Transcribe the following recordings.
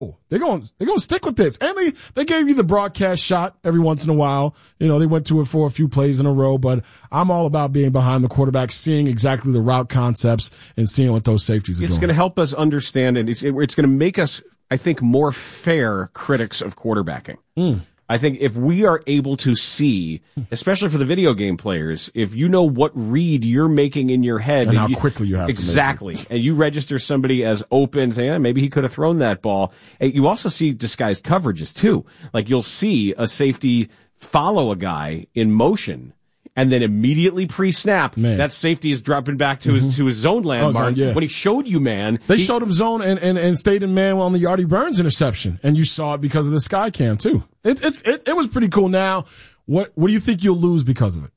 They're going to stick with this. And they gave you the broadcast shot every once in a while. You know, they went to it for a few plays in a row, but I'm all about being behind the quarterback, seeing exactly the route concepts and seeing what those safeties are doing. It's going to help us understand, and it's going to make us, I think, more fair critics of quarterbacking. I think if we are able to see, especially for the video game players, if you know what read you're making in your head. And how quickly you have exactly, to make it. and you register somebody as open, think, maybe he could have thrown that ball. And you also see disguised coverages, too. Like, you'll see a safety follow a guy in motion, and then immediately pre-snap, that safety is dropping back to his zone landmark. When he showed you man. They showed him zone and stayed in man on the Yardy Burns interception. And you saw it because of the sky cam, too. It was pretty cool. Now, what do you think you'll lose because of it?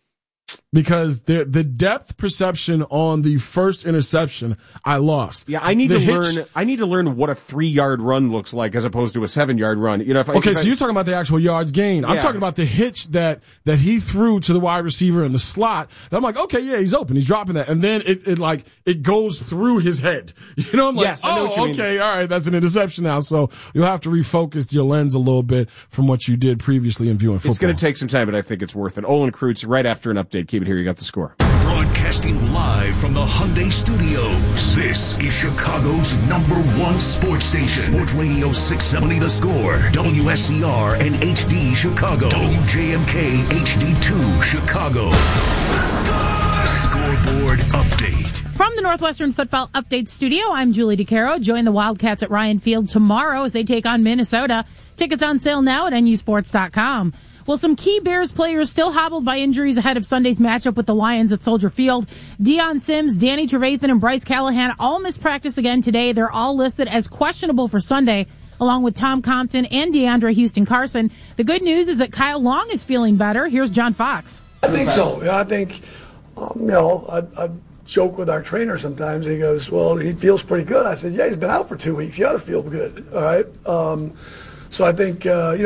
Because the depth perception on the first interception, I lost. Yeah, I need to learn what a 3-yard run looks like as opposed to a 7-yard run. You know, so you're talking about the actual yards gained. I'm talking about the hitch that he threw to the wide receiver in the slot. I'm like, okay, yeah, he's open, he's dropping that, and then it goes through his head. You know, I'm like, okay, all right, that's an interception now. So you'll have to refocus your lens a little bit from what you did previously in viewing football. It's going to take some time, but I think it's worth it. Olin Kreutz, right after an update. Keep it here. You got the score. Broadcasting live from the Hyundai Studios. This is Chicago's #1 sports station. Sports Radio 670 The Score. WSCR and HD Chicago. WJMK HD2 Chicago. The Scoreboard Update. From the Northwestern Football Update Studio, I'm Julie DeCaro. Join the Wildcats at Ryan Field tomorrow as they take on Minnesota. Tickets on sale now at NUSports.com. Well, some key Bears players still hobbled by injuries ahead of Sunday's matchup with the Lions at Soldier Field. Deion Sims, Danny Trevathan, and Bryce Callahan all missed practice again today. They're all listed as questionable for Sunday, along with Tom Compton and DeAndre Houston-Carson. The good news is that Kyle Long is feeling better. Here's John Fox. I think so. I think, I joke with our trainer sometimes. He goes, well, he feels pretty good. I said, yeah, he's been out for 2 weeks. He ought to feel good. All right. So I think,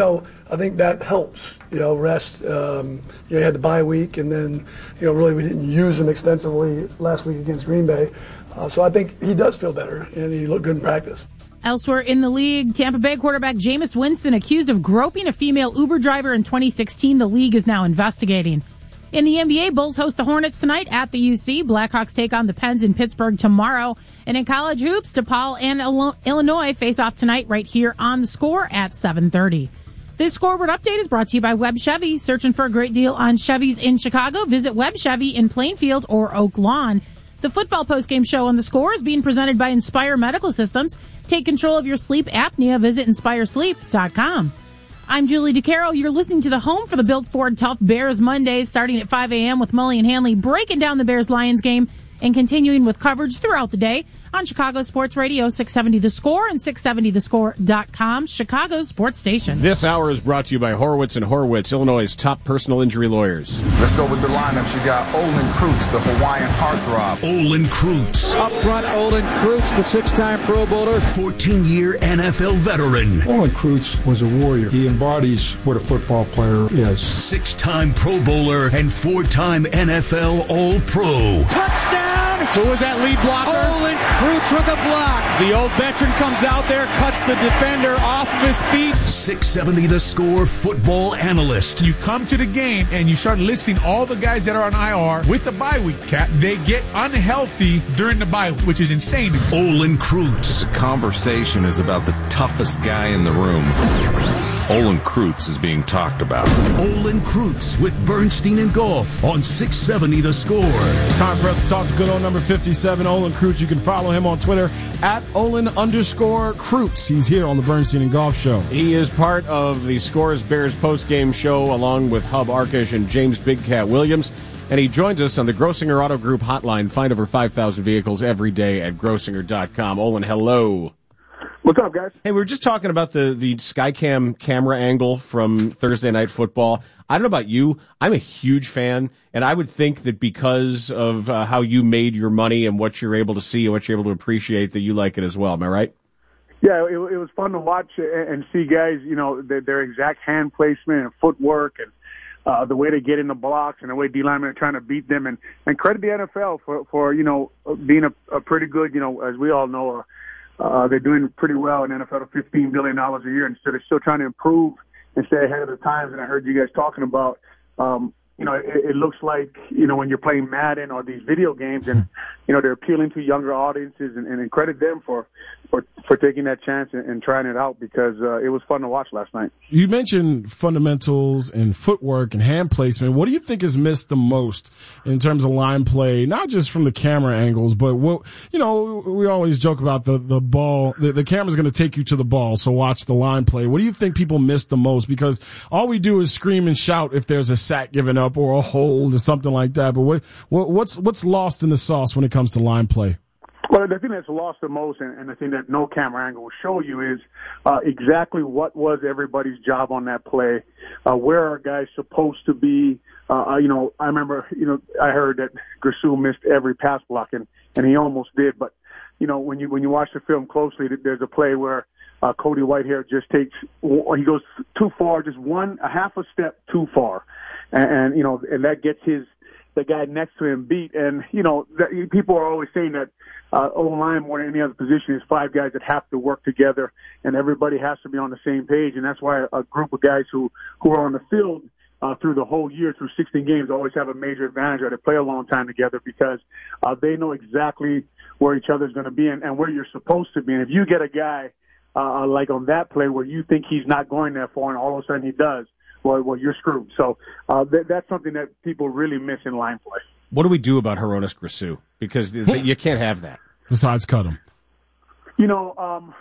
I think that helps, rest. You had the bye week, and then, really we didn't use him extensively last week against Green Bay. So I think he does feel better, and he looked good in practice. Elsewhere in the league, Tampa Bay quarterback Jameis Winston accused of groping a female Uber driver in 2016. The league is now investigating. In the NBA, Bulls host the Hornets tonight at the UC. Blackhawks take on the Pens in Pittsburgh tomorrow. And in college hoops, DePaul and Illinois face off tonight right here on The Score at 7:30. This scoreboard update is brought to you by Webb Chevy. Searching for a great deal on Chevys in Chicago? Visit Webb Chevy in Plainfield or Oak Lawn. The football postgame show on The Score is being presented by Inspire Medical Systems. Take control of your sleep apnea. Visit InspireSleep.com. I'm Julie DeCaro. You're listening to the home for the Built Ford Tough Bears Mondays, starting at 5 a.m. with Mully and Hanley breaking down the Bears-Lions game and continuing with coverage throughout the day on Chicago Sports Radio 670 The Score and 670thescore.com, Chicago's sports station. This hour is brought to you by Horowitz & Horowitz, Illinois' top personal injury lawyers. Let's go with the lineups. You got Olin Kreutz, the Hawaiian heartthrob. Olin Kreutz. Up front, Olin Kreutz, the 6-time Pro Bowler. 14-year NFL veteran. Olin Kreutz was a warrior. He embodies what a football player is. 6-time Pro Bowler and 4-time NFL All-Pro. Touchdown! Who was that lead blocker? Olin Kreutz with a block. The old veteran comes out there, cuts the defender off of his feet. 670 The Score football analyst. You come to the game and you start listing all the guys that are on IR with the bye week, Cap. They get unhealthy during the bye, which is insane. Olin Kreutz. The conversation is about the toughest guy in the room. Olin Kreutz is being talked about. Olin Kreutz with Bernstein and Golf on 670 The Score. It's time for us to talk to good old number 57, Olin Kreutz. You can follow him on Twitter at Olin_Kreutz. He's here on the Bernstein and Golf Show. He is part of the Scores Bears postgame show along with Hub Arkish and James Big Cat Williams. And he joins us on the Grossinger Auto Group hotline. Find over 5,000 vehicles every day at Grossinger.com. Olin, hello. What's up, guys? Hey, we were just talking about the Skycam camera angle from Thursday Night Football. I don't know about you. I'm a huge fan, and I would think that because of how you made your money and what you're able to see and what you're able to appreciate, that you like it as well. Am I right? Yeah, it was fun to watch and see guys, their exact hand placement and footwork and the way they get in the blocks and the way D linemen are trying to beat them. And credit the NFL for being a pretty good, as we all know, they're doing pretty well in NFL to $15 billion a year, and so they're still trying to improve and stay ahead of the times. And I heard you guys talking about, it looks like, when you're playing Madden or these video games and, they're appealing to younger audiences and credit them for taking that chance and trying it out because it was fun to watch last night. You mentioned fundamentals and footwork and hand placement. What do you think is missed the most in terms of line play, not just from the camera angles, but we always joke about the ball. The camera's going to take you to the ball, so watch the line play. What do you think people miss the most? Because all we do is scream and shout if there's a sack given up or a hold or something like that. But what's lost in the sauce when it comes to line play? Well, the thing that's lost the most, and the thing that no camera angle will show you, is exactly what was everybody's job on that play. Where are guys supposed to be? I remember, I heard that Grisou missed every pass block, and he almost did. But when you watch the film closely, there's a play where Cody Whitehair just he goes too far, just a half a step too far, and that gets the guy next to him beat. And, people are always saying that O-line more than any other position is five guys that have to work together and everybody has to be on the same page. And that's why a group of guys who are on the field through the whole year, through 16 games, always have a major advantage, or they play a long time together because they know exactly where each other's going to be and where you're supposed to be. And if you get a guy like on that play where you think he's not going that far and all of a sudden he does, well, you're screwed. So that's something that people really miss in line play. What do we do about Hroniss Grisou? Because you can't have that. Besides cut him. Hroniss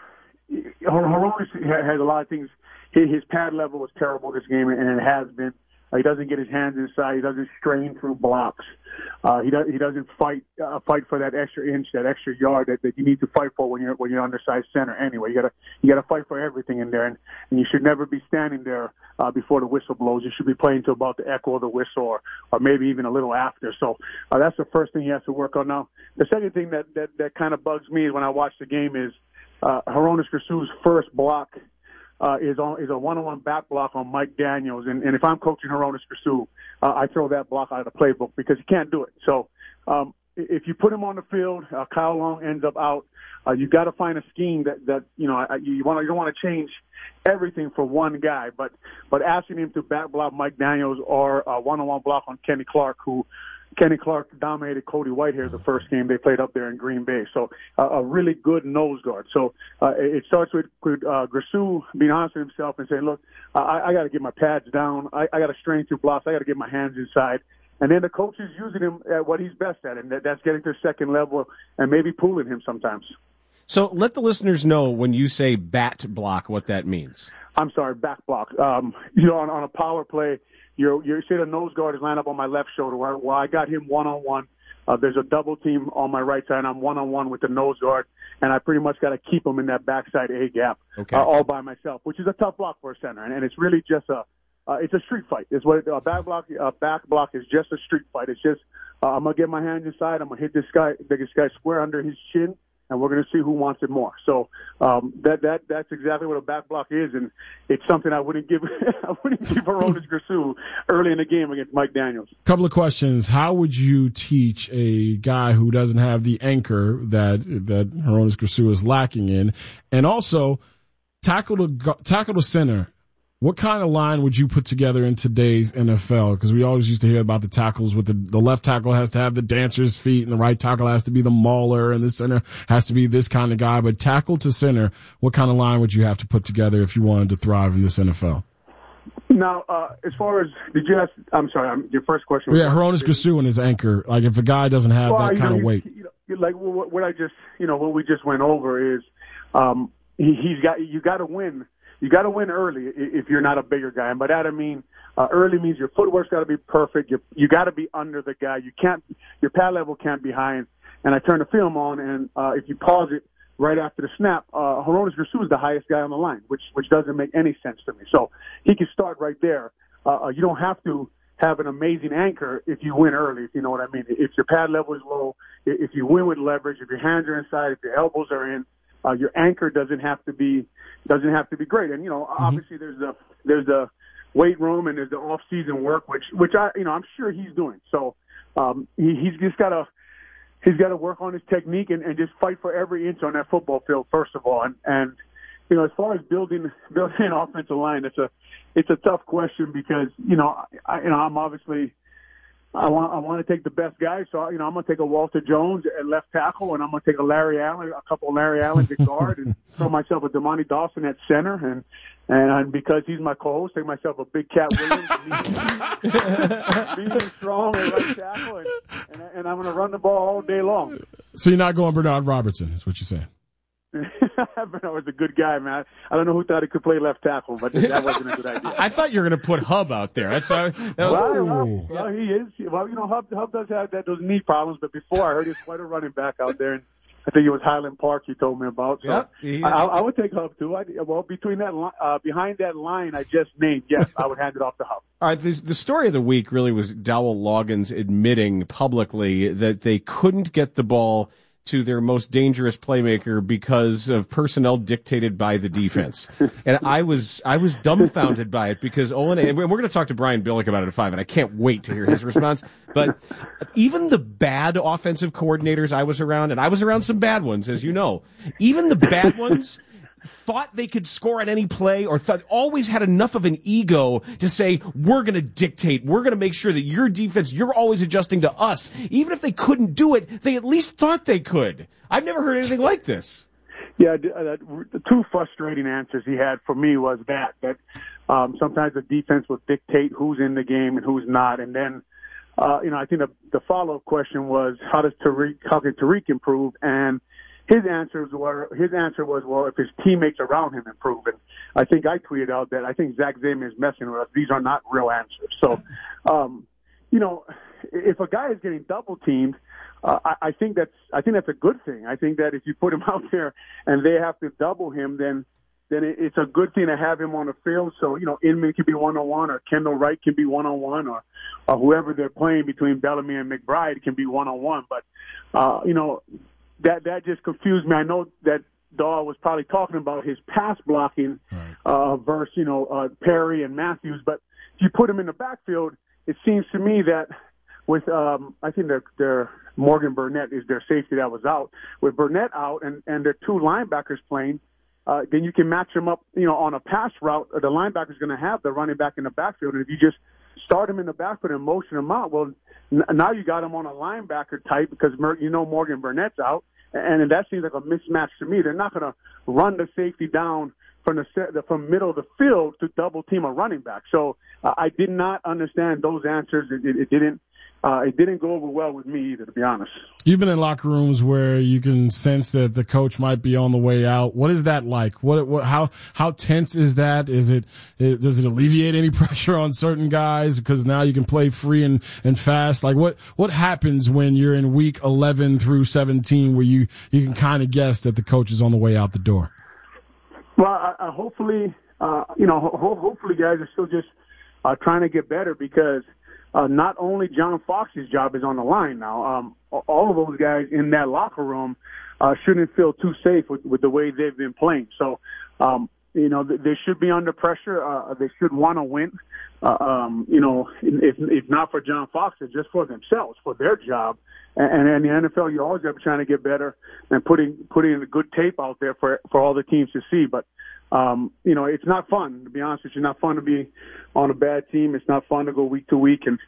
has a lot of things. His pad level was terrible this game, and it has been. He doesn't get his hands inside. He doesn't strain through blocks. He doesn't fight for that extra inch, that extra yard that you need to fight for when you're undersized center. Anyway, you gotta fight for everything in there, and you should never be standing there before the whistle blows. You should be playing to about the echo of the whistle, or maybe even a little after. So that's the first thing he has to work on now. The second thing that kind of bugs me when I watch the game is Hroniss Grisou's first block. Is a one-on-one back block on Mike Daniels. And if I'm coaching Hroniss Grisou, I throw that block out of the playbook because he can't do it. So if you put him on the field, Kyle Long ends up out. You got to find a scheme that you don't want to change everything for one guy, but asking him to back block Mike Daniels or a one-on-one block on Kenny Clark, Kenny Clark dominated Cody Whitehair the first game they played up there in Green Bay. So a really good nose guard. So it starts with Grisou being honest with himself and saying, look, I got to get my pads down. I got to strain through blocks. I got to get my hands inside. And then the coach is using him at what he's best at, and that's getting to second level and maybe pulling him sometimes. So let the listeners know when you say bat block what that means. I'm sorry, back block. On a power play, you say the nose guard is lined up on my left shoulder. Well, I got him one-on-one. There's a double team on my right side, and I'm one-on-one with the nose guard, and I pretty much got to keep him in that backside A gap all by myself, which is a tough block for a center, and it's really just it's a street fight. It's what a back block is, just a street fight. It's just I'm gonna get my hands inside. I'm gonna hit this guy square under his chin, and we're going to see who wants it more. So that's exactly what a back block is, and it's something I wouldn't give Hroniss Grisou early in the game against Mike Daniels. Couple of questions. How would you teach a guy who doesn't have the anchor that Hroniss Grisou is lacking in, and also tackle the center? What kind of line would you put together in today's NFL? Because we always used to hear about the tackles with the left tackle has to have the dancer's feet and the right tackle has to be the mauler and the center has to be this kind of guy. But tackle to center, what kind of line would you have to put together if you wanted to thrive in this NFL? Now, as far as, did you ask, I'm sorry, your first question was... Yeah, Hroniss Grisou and his anchor. Like if a guy doesn't have that kind of weight. Like what we just went over is you got to win. You got to win early if you're not a bigger guy. And by that I mean early means your footwork's got to be perfect. You got to be under the guy. Your pad level can't be high. And I turn the film on, and if you pause it right after the snap, Hroniss Grisou is the highest guy on the line, which doesn't make any sense to me. So he can start right there. You don't have to have an amazing anchor if you win early, if you know what I mean. If your pad level is low, if you win with leverage, if your hands are inside, if your elbows are in, your anchor doesn't have to be great. And obviously there's the weight room and there's the off season work, which I'm sure he's doing. So he's just got to he's got to work on his technique and just fight for every inch on that football field, first of all. And you know, as far as building an offensive line, it's a tough question because, you know, I'm obviously, I want to take the best guys. So, you know, I'm going to take a Walter Jones at left tackle, and I'm going to take a couple of Larry Allens at guard, and throw myself a Damani Dawson at center. And because he's my co-host, take myself a big Cat Williams, being strong at right tackle, and I'm going to run the ball all day long. So you're not going Bernard Robertson, is what you're saying? Bernard was a good guy, man. I don't know who thought he could play left tackle, but that wasn't a good idea. I thought you were going to put Hub out there. Well, he is. Well, you know, Hub does have those knee problems, but before I heard he was quite a running back out there, and I think it was Highland Park you told me about. So yep, I would take Hub too. Between that behind that line I just named, yes, I would hand it off to Hub. All right, the story of the week really was Dowell Loggins admitting publicly that they couldn't get the ball to their most dangerous playmaker because of personnel dictated by the defense. And I was dumbfounded by it because Olin, and we're going to talk to Brian Billick about it at 5, and I can't wait to hear his response. But even the bad offensive coordinators I was around, and I was around some bad ones, as you know, even the bad ones thought they could score at any play, or always had enough of an ego to say, we're going to dictate, we're going to make sure that your defense, you're always adjusting to us. Even if they couldn't do it, they at least thought they could. I've never heard anything like this. Yeah, the two frustrating answers he had for me was that sometimes the defense will dictate who's in the game and who's not. And then, you know, I think the follow-up question was, how can Tariq improve? And his answer was, well, if his teammates around him improve. And I think I tweeted out that I think Zach Zeman is messing with us. These are not real answers. So, you know, if a guy is getting double teamed, I think that's a good thing. I think that if you put him out there and they have to double him, then it's a good thing to have him on the field. So, you know, Inman can be one-on-one, or Kendall Wright can be one-on-one, or whoever they're playing between Bellamy and McBride can be one-on-one. But, you know, that just confused me. I know that Dahl was probably talking about his pass blocking versus, you know, Perry and Matthews. But if you put him in the backfield, it seems to me that with I think their Morgan Burnett is their safety that was out. With Burnett out and their two linebackers playing, then you can match them up, you know, on a pass route. The linebacker's going to have the running back in the backfield. And if you just start him in the backfield and motion him out, well, now you got him on a linebacker type because, you know, Morgan Burnett's out. And that seems like a mismatch to me. They're not going to run the safety down from middle of the field to double team a running back. So I did not understand those answers. It didn't go over well with me either, to be honest. You've been in locker rooms where you can sense that the coach might be on the way out. What is that like? How tense is that? Does it alleviate any pressure on certain guys because now you can play free and fast? Like what happens when you're in week 11 through 17 where you can kind of guess that the coach is on the way out the door? Well, hopefully, hopefully guys are still just trying to get better because not only John Fox's job is on the line now. All of those guys in that locker room shouldn't feel too safe with the way they've been playing. So, you know, they should be under pressure. They should want to win. You know, if not for John Fox, it's just for themselves, for their job. And in the NFL, you always have to be trying to get better and putting a good tape out there for all the teams to see. But you know, it's not fun, to be honest with you. It's not fun to be on a bad team. It's not fun to go week to week and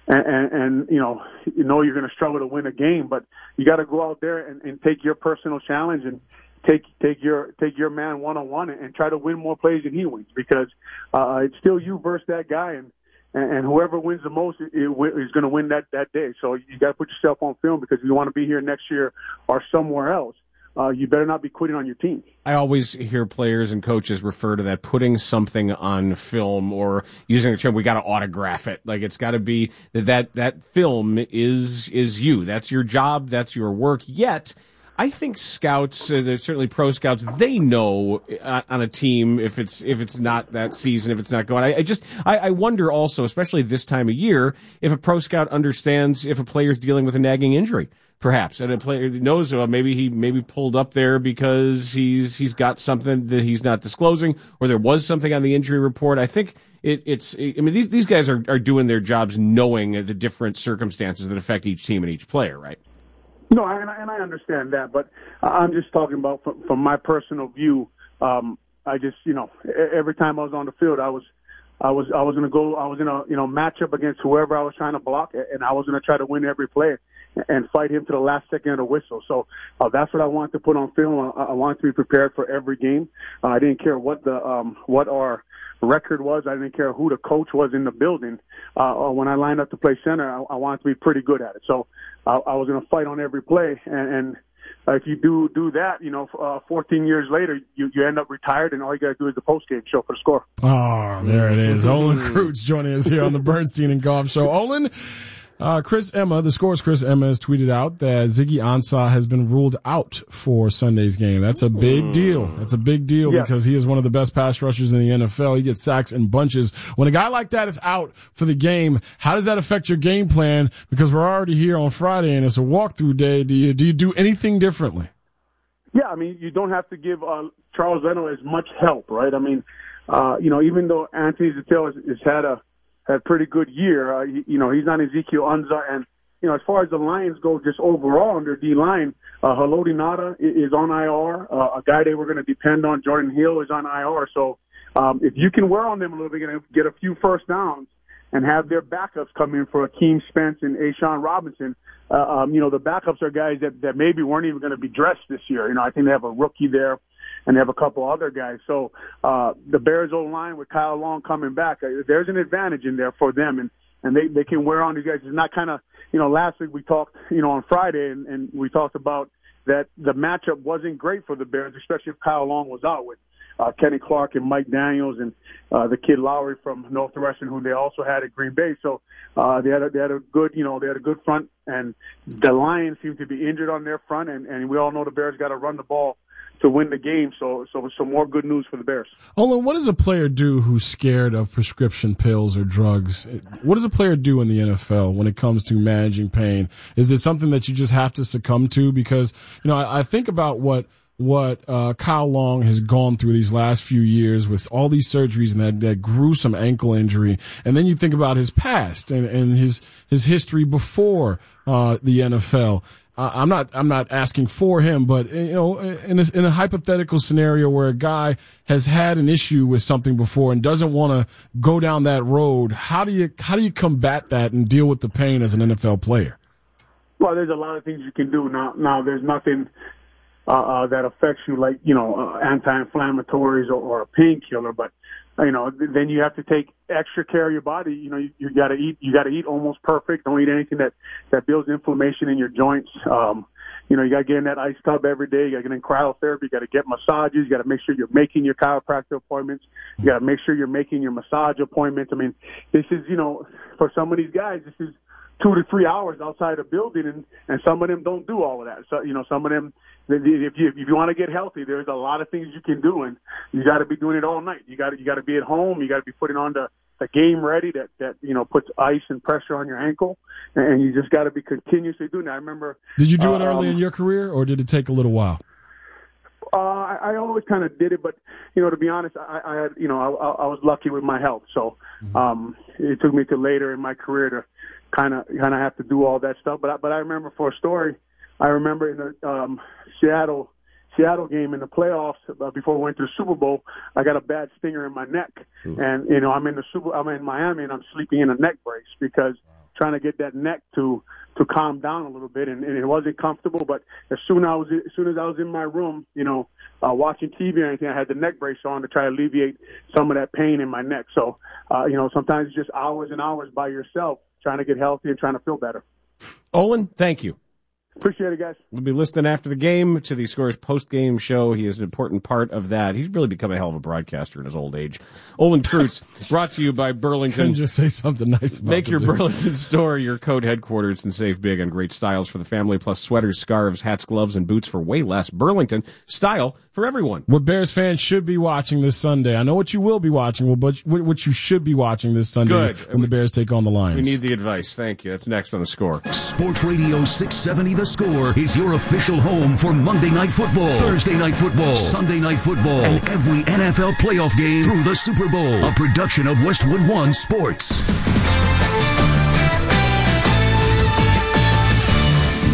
you know you're going to struggle to win a game, but you got to go out there and take your personal challenge and take your man one-on-one and try to win more plays than he wins because it's still you versus that guy and whoever wins the most is going to win that day. So you got to put yourself on film because if you want to be here next year or somewhere else, you better not be quitting on your team. I always hear players and coaches refer to that, putting something on film or using the term, we got to autograph it. Like it's got to be that film is you. That's your job. That's your work. Yet, I think scouts, certainly pro scouts, they know on a team if it's not that season, if it's not going. I wonder also, especially this time of year, if a pro scout understands if a player's dealing with a nagging injury. Perhaps, and a player knows maybe he pulled up there because he's got something that he's not disclosing, or there was something on the injury report. I think it's. I mean, these guys are doing their jobs knowing the different circumstances that affect each team and each player, right? No, and I understand that, but I'm just talking about from my personal view. I just, every time I was on the field, I was going to go. I was in a matchup against whoever I was trying to block, and I was going to try to win every play and fight him to the last second of the whistle. So that's what I wanted to put on film. I wanted to be prepared for every game. I didn't care what our record was. I didn't care who the coach was in the building. When I lined up to play center, I wanted to be pretty good at it. So I was going to fight on every play, and if you do that, 14 years later, you end up retired, and all you got to do is the post-game show for the Score. Oh, there it is. Olin Kreutz joining us here on the Bernstein and Goff Show. Olin, Chris Emma, the Score's Chris Emma has tweeted out that Ziggy Ansah has been ruled out for Sunday's game. That's a big deal. That's a big deal because he is one of the best pass rushers in the NFL. He gets sacks in bunches. When a guy like that is out for the game, how does that affect your game plan? Because we're already here on Friday and it's a walkthrough day. Do you do anything differently? Yeah, I mean, you don't have to give Charles Leno as much help, right? I mean, even though Anthony Zettel has had a pretty good year. He's not Ezekiel Ansah, and as far as the Lions go, just overall on their D line, Haloti Ngata is on IR. A guy they were going to depend on, Jordan Hill, is on IR. So if you can wear on them a little bit and get a few first downs and have their backups come in for Akeem Spence and A'Shawn Robinson, the backups are guys that maybe weren't even going to be dressed this year. I think they have a rookie there. And they have a couple other guys. So the Bears O-line with Kyle Long coming back, there's an advantage in there for them. And they can wear on these guys. It's not kind of, last week we talked, on Friday, and we talked about that the matchup wasn't great for the Bears, especially if Kyle Long was out with Kenny Clark and Mike Daniels and the kid Lowry from Northwestern, who they also had at Green Bay. So they had a good front, and the Lions seem to be injured on their front, and we all know the Bears got to run the ball to win the game, so some more good news for the Bears. Olin, what does a player do who's scared of prescription pills or drugs? What does a player do in the NFL when it comes to managing pain? Is it something that you just have to succumb to? Because, I think about what Kyle Long has gone through these last few years with all these surgeries and that gruesome ankle injury. And then you think about his past and his history before the NFL. I'm not asking for him, but in a hypothetical scenario where a guy has had an issue with something before and doesn't want to go down that road, how do you combat that and deal with the pain as an NFL player? Well, there's a lot of things you can do now. There's nothing that affects you like anti-inflammatories or a painkiller, but then you have to take extra care of your body. You got to eat. You got to eat almost perfect. Don't eat anything that builds inflammation in your joints. You got to get in that ice tub every day. You got to get in cryotherapy. You got to get massages. You got to make sure you're making your chiropractor appointments. You got to make sure you're making your massage appointments. I mean, this is for some of these guys, this is 2 to 3 hours outside a building, and some of them don't do all of that. So some of them, if you want to get healthy, there's a lot of things you can do, and you got to be doing it all night. You got to be at home. You got to be putting on the game ready that puts ice and pressure on your ankle, and you just got to be continuously doing that. I remember. Did you do it early in your career, or did it take a little while? I always kind of did it, but to be honest, I had I was lucky with my health, so it took me to later in my career to kind of have to do all that stuff. But I remember for a story, I remember in the Seattle game in the playoffs before we went to the Super Bowl, I got a bad stinger in my neck, and I'm in Miami and I'm sleeping in a neck brace because trying to get that neck to calm down a little bit, and it wasn't comfortable. But as soon as I was in my room, watching TV or anything, I had the neck brace on to try to alleviate some of that pain in my neck. So sometimes it's just hours and hours by yourself trying to get healthy and trying to feel better. Olin, thank you. Appreciate it, guys. We'll be listening after the game to the Scores post-game show. He is an important part of that. He's really become a hell of a broadcaster in his old age. Olin Kreutz, brought to you by Burlington. Couldn't just say something nice about Make your Burlington store your code headquarters and save big on great styles for the family, plus sweaters, scarves, hats, gloves, and boots for way less. Burlington, style for everyone. What Bears fans should be watching this Sunday. I know what you will be watching, but what you should be watching this Sunday when the Bears take on the Lions. We need the advice. Thank you. That's next on The Score. Sports Radio 670 The Score is your official home for Monday Night Football, Thursday Night Football, Sunday Night Football, and every NFL playoff game through the Super Bowl. A production of Westwood One Sports.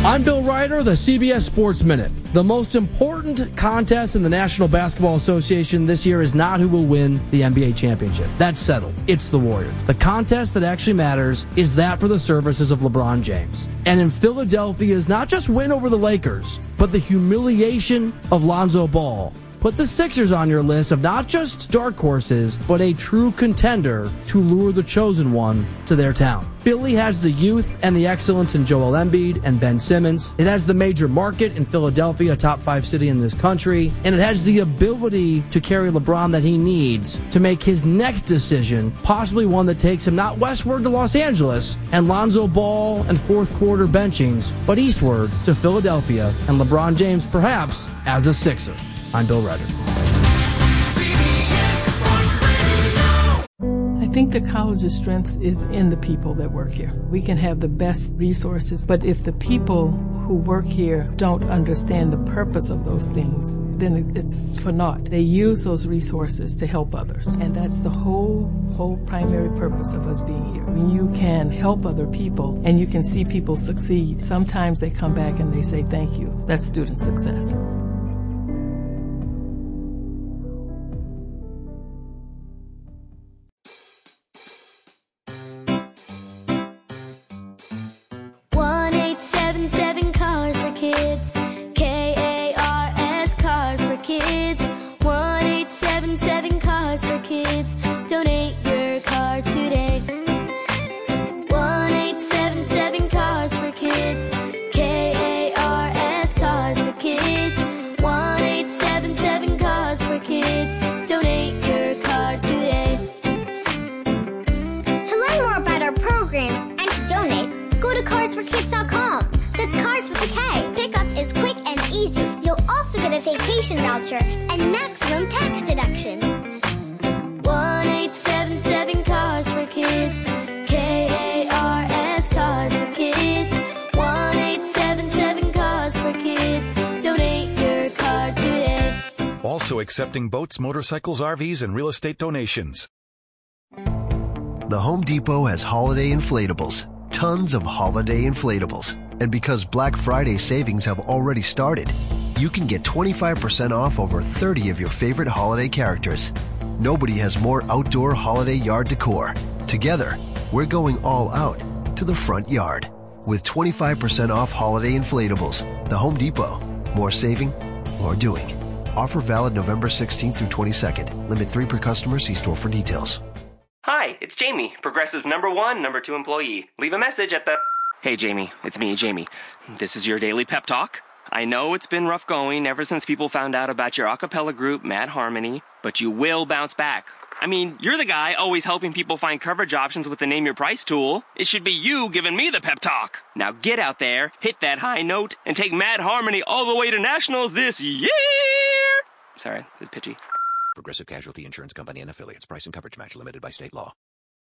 I'm Bill Ryder, the CBS Sports Minute. The most important contest in the National Basketball Association this year is not who will win the NBA championship. That's settled. It's the Warriors. The contest that actually matters is that for the services of LeBron James. And in Philadelphia's not just win over the Lakers, but the humiliation of Lonzo Ball. Put the Sixers on your list of not just dark horses, but a true contender to lure the chosen one to their town. Philly has the youth and the excellence in Joel Embiid and Ben Simmons. It has the major market in Philadelphia, a top 5 city in this country. And it has the ability to carry LeBron that he needs to make his next decision, possibly one that takes him not westward to Los Angeles and Lonzo Ball and fourth quarter benchings, but eastward to Philadelphia and LeBron James perhaps as a Sixer. I'm Bill Ryder. I think the college's strength is in the people that work here. We can have the best resources, but if the people who work here don't understand the purpose of those things, then it's for naught. They use those resources to help others, and that's the whole primary purpose of us being here. When you can help other people and you can see people succeed, sometimes they come back and they say thank you. That's student success. Vacation voucher and maximum tax deduction. 1-877 Cars for Kids. KARS Cars for Kids. 1-877 Cars for Kids. Donate your car today. Also accepting boats, motorcycles, RVs, and real estate donations. The Home Depot has holiday inflatables. Tons of holiday inflatables. And because Black Friday savings have already started, you can get 25% off over 30 of your favorite holiday characters. Nobody has more outdoor holiday yard decor. Together, we're going all out to the front yard with 25% off holiday inflatables. The Home Depot. More saving, more doing. Offer valid November 16th through 22nd. Limit 3 per customer. See store for details. Hi, it's Jamie, Progressive #1, #2 employee. Leave a message at the... Hey, Jamie, it's me, Jamie. This is your daily pep talk. I know it's been rough going ever since people found out about your a cappella group, Mad Harmony, but you will bounce back. I mean, you're the guy always helping people find coverage options with the Name Your Price tool. It should be you giving me the pep talk. Now get out there, hit that high note, and take Mad Harmony all the way to nationals this year! Sorry, it's pitchy. Progressive Casualty Insurance Company and Affiliates. Price and coverage match limited by state law.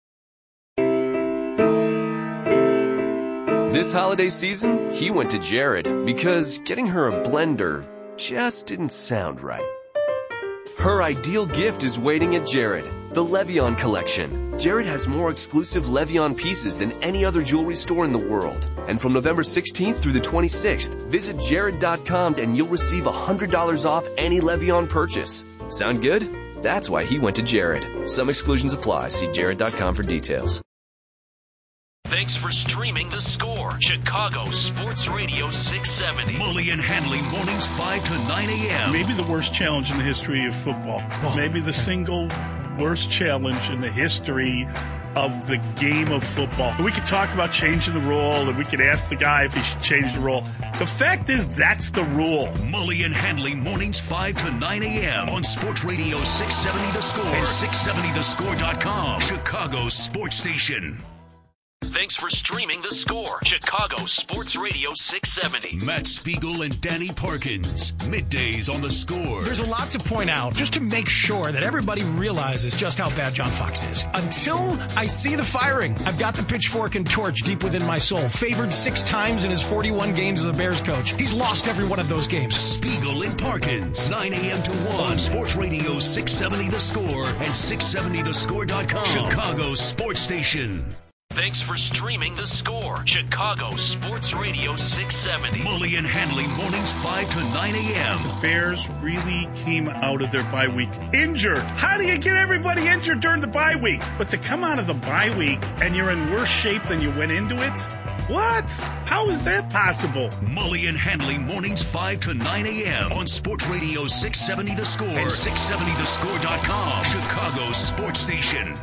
This holiday season, he went to Jared because getting her a blender just didn't sound right. Her ideal gift is waiting at Jared, the Levion collection. Jared has more exclusive Levion pieces than any other jewelry store in the world. And from November 16th through the 26th, visit Jared.com and you'll receive $100 off any Levion purchase. Sound good? That's why he went to Jared. Some exclusions apply. See Jared.com for details. Thanks for streaming The Score, Chicago Sports Radio 670. Mully and Hanley, mornings 5 to 9 a.m. Maybe the worst challenge in the history of football. Maybe the single worst challenge in the history of the game of football. We could talk about changing the rule, and we could ask the guy if he should change the rule. The fact is, that's the rule. Mully and Hanley, mornings 5 to 9 a.m. on Sports Radio 670 The Score and 670thescore.com, Chicago's sports station. Thanks for streaming The Score, Chicago Sports Radio 670. Matt Spiegel and Danny Parkins, middays on The Score. There's a lot to point out just to make sure that everybody realizes just how bad John Fox is. Until I see the firing, I've got the pitchfork and torch deep within my soul. Favored 6 times in his 41 games as a Bears coach. He's lost every one of those games. Spiegel and Parkins, 9 a.m. to 1 on Sports Radio 670 The Score and 670thescore.com, Chicago's sports station. Thanks for streaming The Score. Chicago Sports Radio 670. Mully and Hanley mornings 5 to 9 a.m. The Bears really came out of their bye week injured. How do you get everybody injured during the bye week? But to come out of the bye week and you're in worse shape than you went into it? What? How is that possible? Mully and Hanley mornings 5 to 9 a.m. on Sports Radio 670 The Score and 670thescore.com. Chicago's sports station.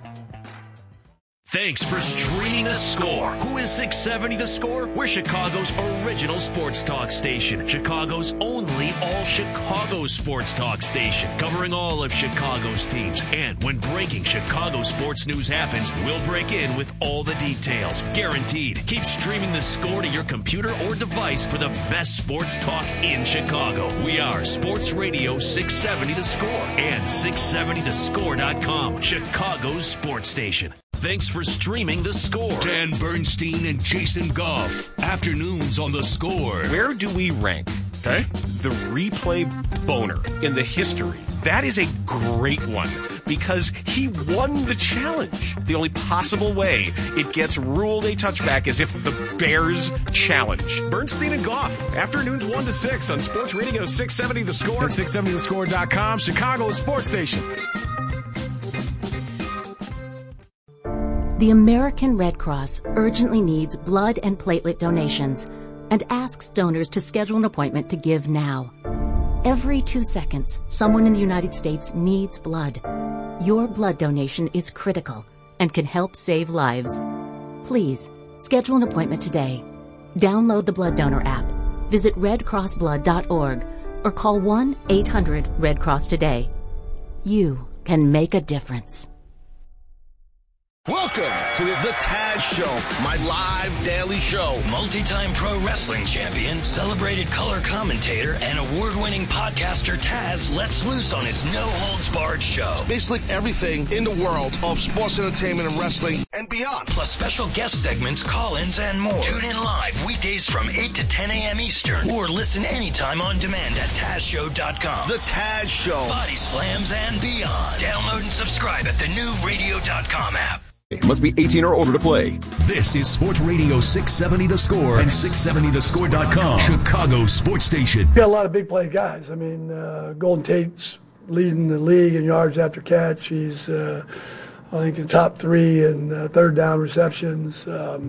Thanks for streaming The Score. Who is 670 The Score? We're Chicago's original sports talk station. Chicago's only all-Chicago sports talk station. Covering all of Chicago's teams. And when breaking Chicago sports news happens, we'll break in with all the details. Guaranteed. Keep streaming The Score to your computer or device for the best sports talk in Chicago. We are Sports Radio 670 The Score and 670thescore.com. Chicago's sports station. Thanks for streaming The Score. Dan Bernstein and Jason Goff. Afternoons on The Score. Where do we rank, the replay boner in the history? That is a great one because he won the challenge. The only possible way it gets ruled a touchback is if the Bears challenge. Bernstein and Goff. Afternoons 1 to 6 on Sports Radio 670 The Score. And 670thescore.com, Chicago's sports station. The American Red Cross urgently needs blood and platelet donations and asks donors to schedule an appointment to give now. Every 2 seconds, someone in the United States needs blood. Your blood donation is critical and can help save lives. Please, schedule an appointment today. Download the Blood Donor app, visit redcrossblood.org, or call 1-800-RED-CROSS today. You can make a difference. Welcome to the Taz Show, my live daily show. Multi-time pro wrestling champion, celebrated color commentator, and award-winning podcaster Taz lets loose on his no-holds-barred show. Basically everything in the world of sports entertainment and wrestling and beyond. Plus special guest segments, call-ins, and more. Tune in live weekdays from 8 to 10 a.m. Eastern, or listen anytime on demand at TazShow.com. The Taz Show. Body slams and beyond. Download and subscribe at the new radio.com app. Must be 18 or older to play. This is Sports Radio 670 The Score and 670thescore.com. Chicago sports station. We got a lot of big play guys. I mean, Golden Tate's leading the league in yards after catch. He's, I think, in top 3 in third down receptions.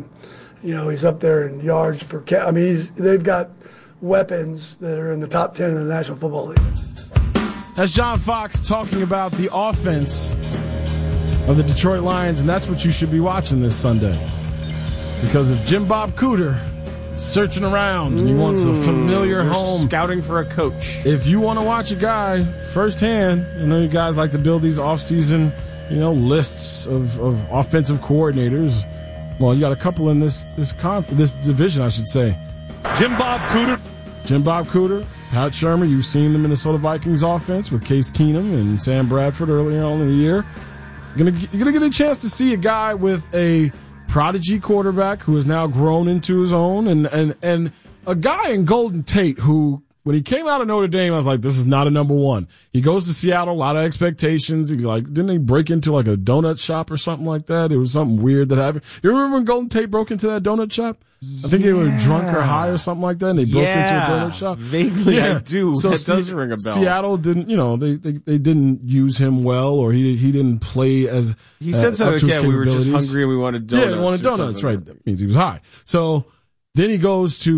He's up there in yards per catch. I mean, they've got weapons that are in the top 10 in the National Football League. That's John Fox talking about the offense of the Detroit Lions, and that's what you should be watching this Sunday. Because if Jim Bob Cooter is searching around and he wants a familiar home, scouting for a coach. If you want to watch a guy firsthand, I know you guys like to build these off-season, lists of offensive coordinators. Well, you got a couple in this division, I should say. Jim Bob Cooter, Pat Shurmur. You've seen the Minnesota Vikings offense with Case Keenum and Sam Bradford earlier on in the year. You're gonna get a chance to see a guy with a prodigy quarterback who has now grown into his own, and a guy in Golden Tate who, when he came out of Notre Dame, I was like, this is not a number one. He goes to Seattle, a lot of expectations. Didn't he break into like a donut shop or something like that? It was something weird that happened. You remember when Golden Tate broke into that donut shop? I think they were drunk or high or something like that, and they broke into a donut shop. Vaguely, I do. So that does ring a bell. Seattle didn't, they didn't use him well, or he didn't play as he said something like, we were just hungry and we wanted donuts. Yeah, we wanted donuts, right? That means he was high. So then he goes to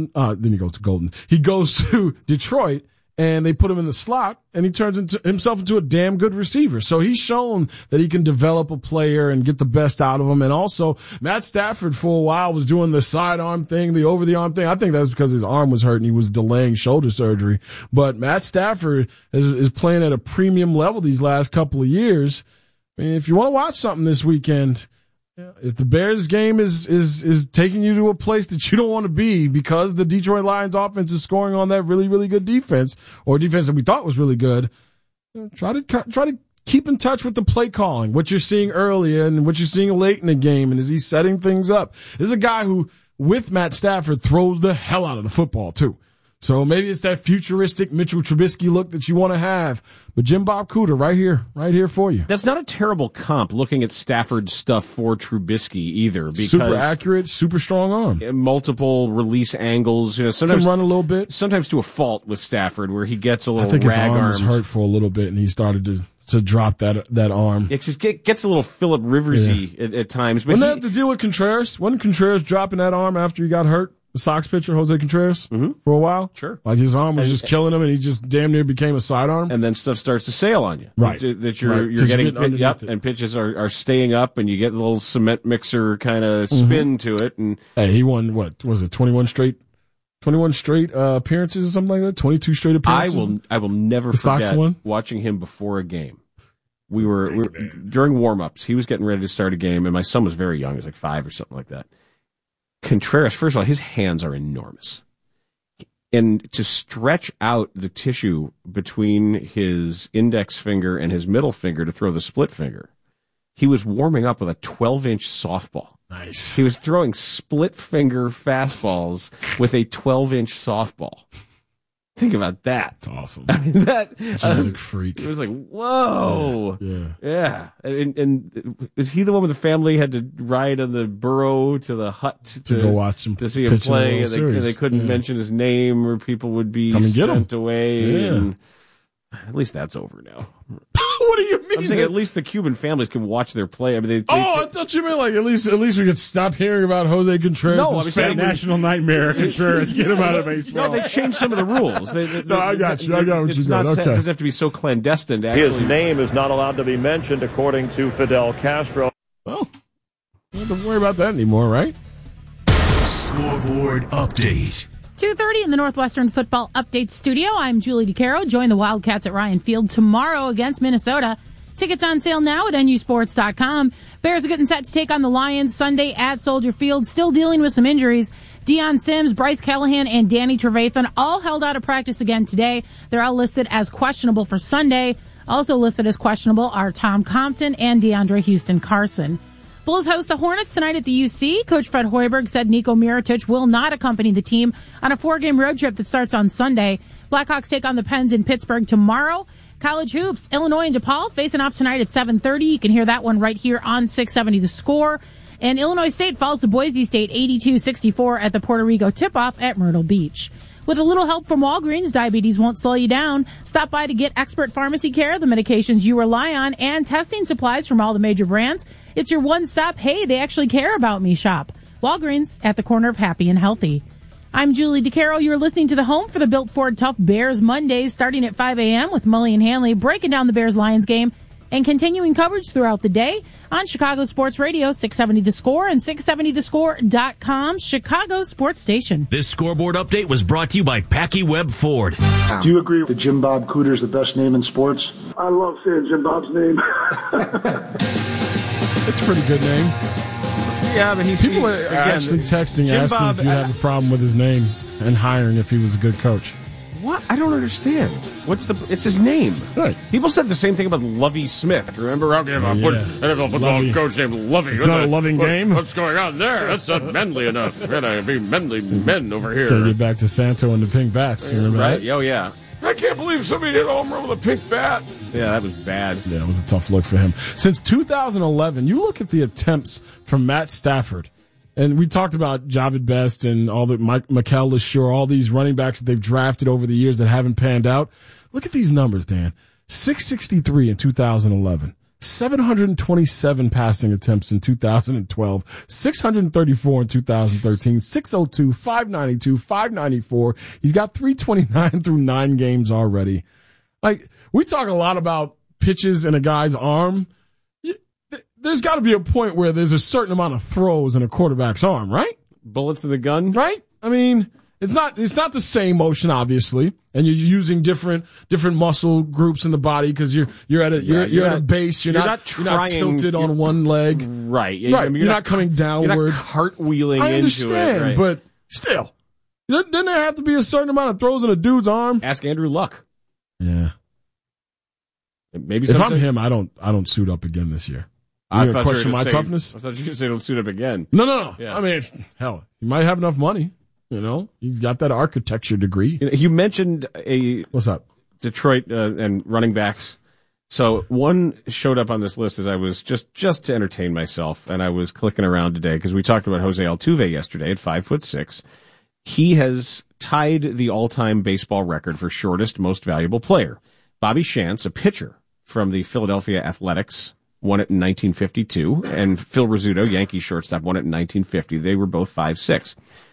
He goes to Detroit, and they put him in the slot, and he turns himself into a damn good receiver. So he's shown that he can develop a player and get the best out of him. And also, Matt Stafford for a while was doing the sidearm thing, the over-the-arm thing. I think that's because his arm was hurt and he was delaying shoulder surgery. But Matt Stafford is playing at a premium level these last couple of years. I mean, if you want to watch something this weekend, if the Bears game is taking you to a place that you don't want to be because the Detroit Lions offense is scoring on that really, really good defense, or defense that we thought was really good, try to keep in touch with the play calling, what you're seeing early and what you're seeing late in the game, and is he setting things up? This is a guy who, with Matt Stafford, throws the hell out of the football too. So maybe it's that futuristic Mitchell Trubisky look that you want to have. But Jim Bob Cooter right here for you. That's not a terrible comp looking at Stafford's stuff for Trubisky either. Because super accurate, super strong arm. Multiple release angles. Sometimes can run a little bit. Sometimes to a fault with Stafford where he gets a little I think his arm arms. was hurt for a little bit and he started to drop that arm. It just gets a little Phillip Riversy at times. But Wouldn't that have to deal with Contreras? Wasn't Contreras dropping that arm after he got hurt? The Sox pitcher, Jose Contreras, for a while? Sure. Like his arm was just killing him and he just damn near became a sidearm. And then stuff starts to sail on you. Right. That you're getting up and pitches are staying up and you get a little cement mixer kind of spin to it. And hey, he won, what was it, 21 straight appearances or something like that? 22 straight appearances? I will never forget watching him before a game. We were during warm-ups. He was getting ready to start a game, and my son was very young. He was like 5 or something like that. Contreras, first of all, his hands are enormous. And to stretch out the tissue between his index finger and his middle finger to throw the split finger, he was warming up with a 12-inch softball. Nice. He was throwing split finger fastballs with a 12-inch softball. Think about that. That's awesome. I mean, that genetic freak. It was like, whoa. Yeah. And is he the one with the family had to ride on the burro to the hut to go watch him to see him play, and they couldn't mention his name, or people would be sent away. Yeah. And at least that's over now. What do you mean? I'm saying at least the Cuban families can watch their play. I mean, I thought you meant like at least we could stop hearing about Jose Contreras. No, I'm saying national nightmare. Contreras, get him out of baseball. No, they changed some of the rules. I got you. I got what you got. Okay. It doesn't have to be so clandestine. To His name is not allowed to be mentioned, according to Fidel Castro. Well, you don't have to worry about that anymore, right? Scoreboard update. 2:30 in the Northwestern Football Update Studio. I'm Julie DeCaro. Join the Wildcats at Ryan Field tomorrow against Minnesota. Tickets on sale now at NUSports.com. Bears are getting set to take on the Lions Sunday at Soldier Field. Still dealing with some injuries. Deion Sims, Bryce Callahan, and Danny Trevathan all held out of practice again today. They're all listed as questionable for Sunday. Also listed as questionable are Tom Compton and DeAndre Houston Carson. Bulls host the Hornets tonight at the UC. Coach Fred Hoiberg said Nico Mirotic will not accompany the team on a 4-game road trip that starts on Sunday. Blackhawks take on the Pens in Pittsburgh tomorrow. College hoops, Illinois and DePaul facing off tonight at 7:30. You can hear that one right here on 670 The Score. And Illinois State falls to Boise State 82-64 at the Puerto Rico tip-off at Myrtle Beach. With a little help from Walgreens, diabetes won't slow you down. Stop by to get expert pharmacy care, the medications you rely on, and testing supplies from all the major brands. It's your one-stop, hey, they actually care about me shop. Walgreens, at the corner of happy and healthy. I'm Julie DeCaro. You're listening to the home for the Built Ford Tough Bears Mondays, starting at 5 a.m. with Mully and Hanley breaking down the Bears-Lions game and continuing coverage throughout the day on Chicago Sports Radio, 670 The Score and 670thescore.com, Chicago Sports Station. This scoreboard update was brought to you by Packy Webb Ford. Do you agree that Jim Bob Cooter is the best name in sports? I love saying Jim Bob's name. It's a pretty good name. Yeah, but people are actually texting asking if you have a problem with his name and hiring if he was a good coach. What? I don't understand. It's his name. Right. People said the same thing about Lovie Smith. Remember? NFL football coach named Lovie. It's not a loving game. What's going on there? That's not manly enough. Gotta be manly men over here. Gotta get back to Santo and the pink bats. You remember that? Oh, yeah. I can't believe somebody hit a home run with a pink bat. Yeah, that was bad. Yeah, it was a tough look for him. Since 2011, you look at the attempts from Matt Stafford, and we talked about Javid Best and all the Mikel LeSure, all these running backs that they've drafted over the years that haven't panned out. Look at these numbers, Dan. 663 in 2011. 727 passing attempts in 2012, 634 in 2013, 602, 592, 594. He's got 329 through 9 games already. Like, we talk a lot about pitches in a guy's arm. There's got to be a point where there's a certain amount of throws in a quarterback's arm, right? Bullets in the gun? Right? I mean, it's not the same motion, obviously, and you're using different muscle groups in the body because you're at a base. You're not tilted on one leg. Right. Right. I mean, you're not coming downward. You're not cartwheeling I understand, into it. Right. But still, doesn't there have to be a certain amount of throws in a dude's arm? Ask Andrew Luck. Yeah. Maybe if I'm him, I don't suit up again this year. I question my toughness. I thought you were going to say don't suit up again. No. Yeah. I mean, hell, you might have enough money. You know, he's got that architecture degree. You mentioned what's up? Detroit and running backs. So one showed up on this list as I was just to entertain myself, and I was clicking around today because we talked about Jose Altuve yesterday at 5'6". He has tied the all-time baseball record for shortest most valuable player. Bobby Shantz, a pitcher from the Philadelphia Athletics, won it in 1952, and Phil Rizzuto, Yankee shortstop, won it in 1950. They were both 5'6".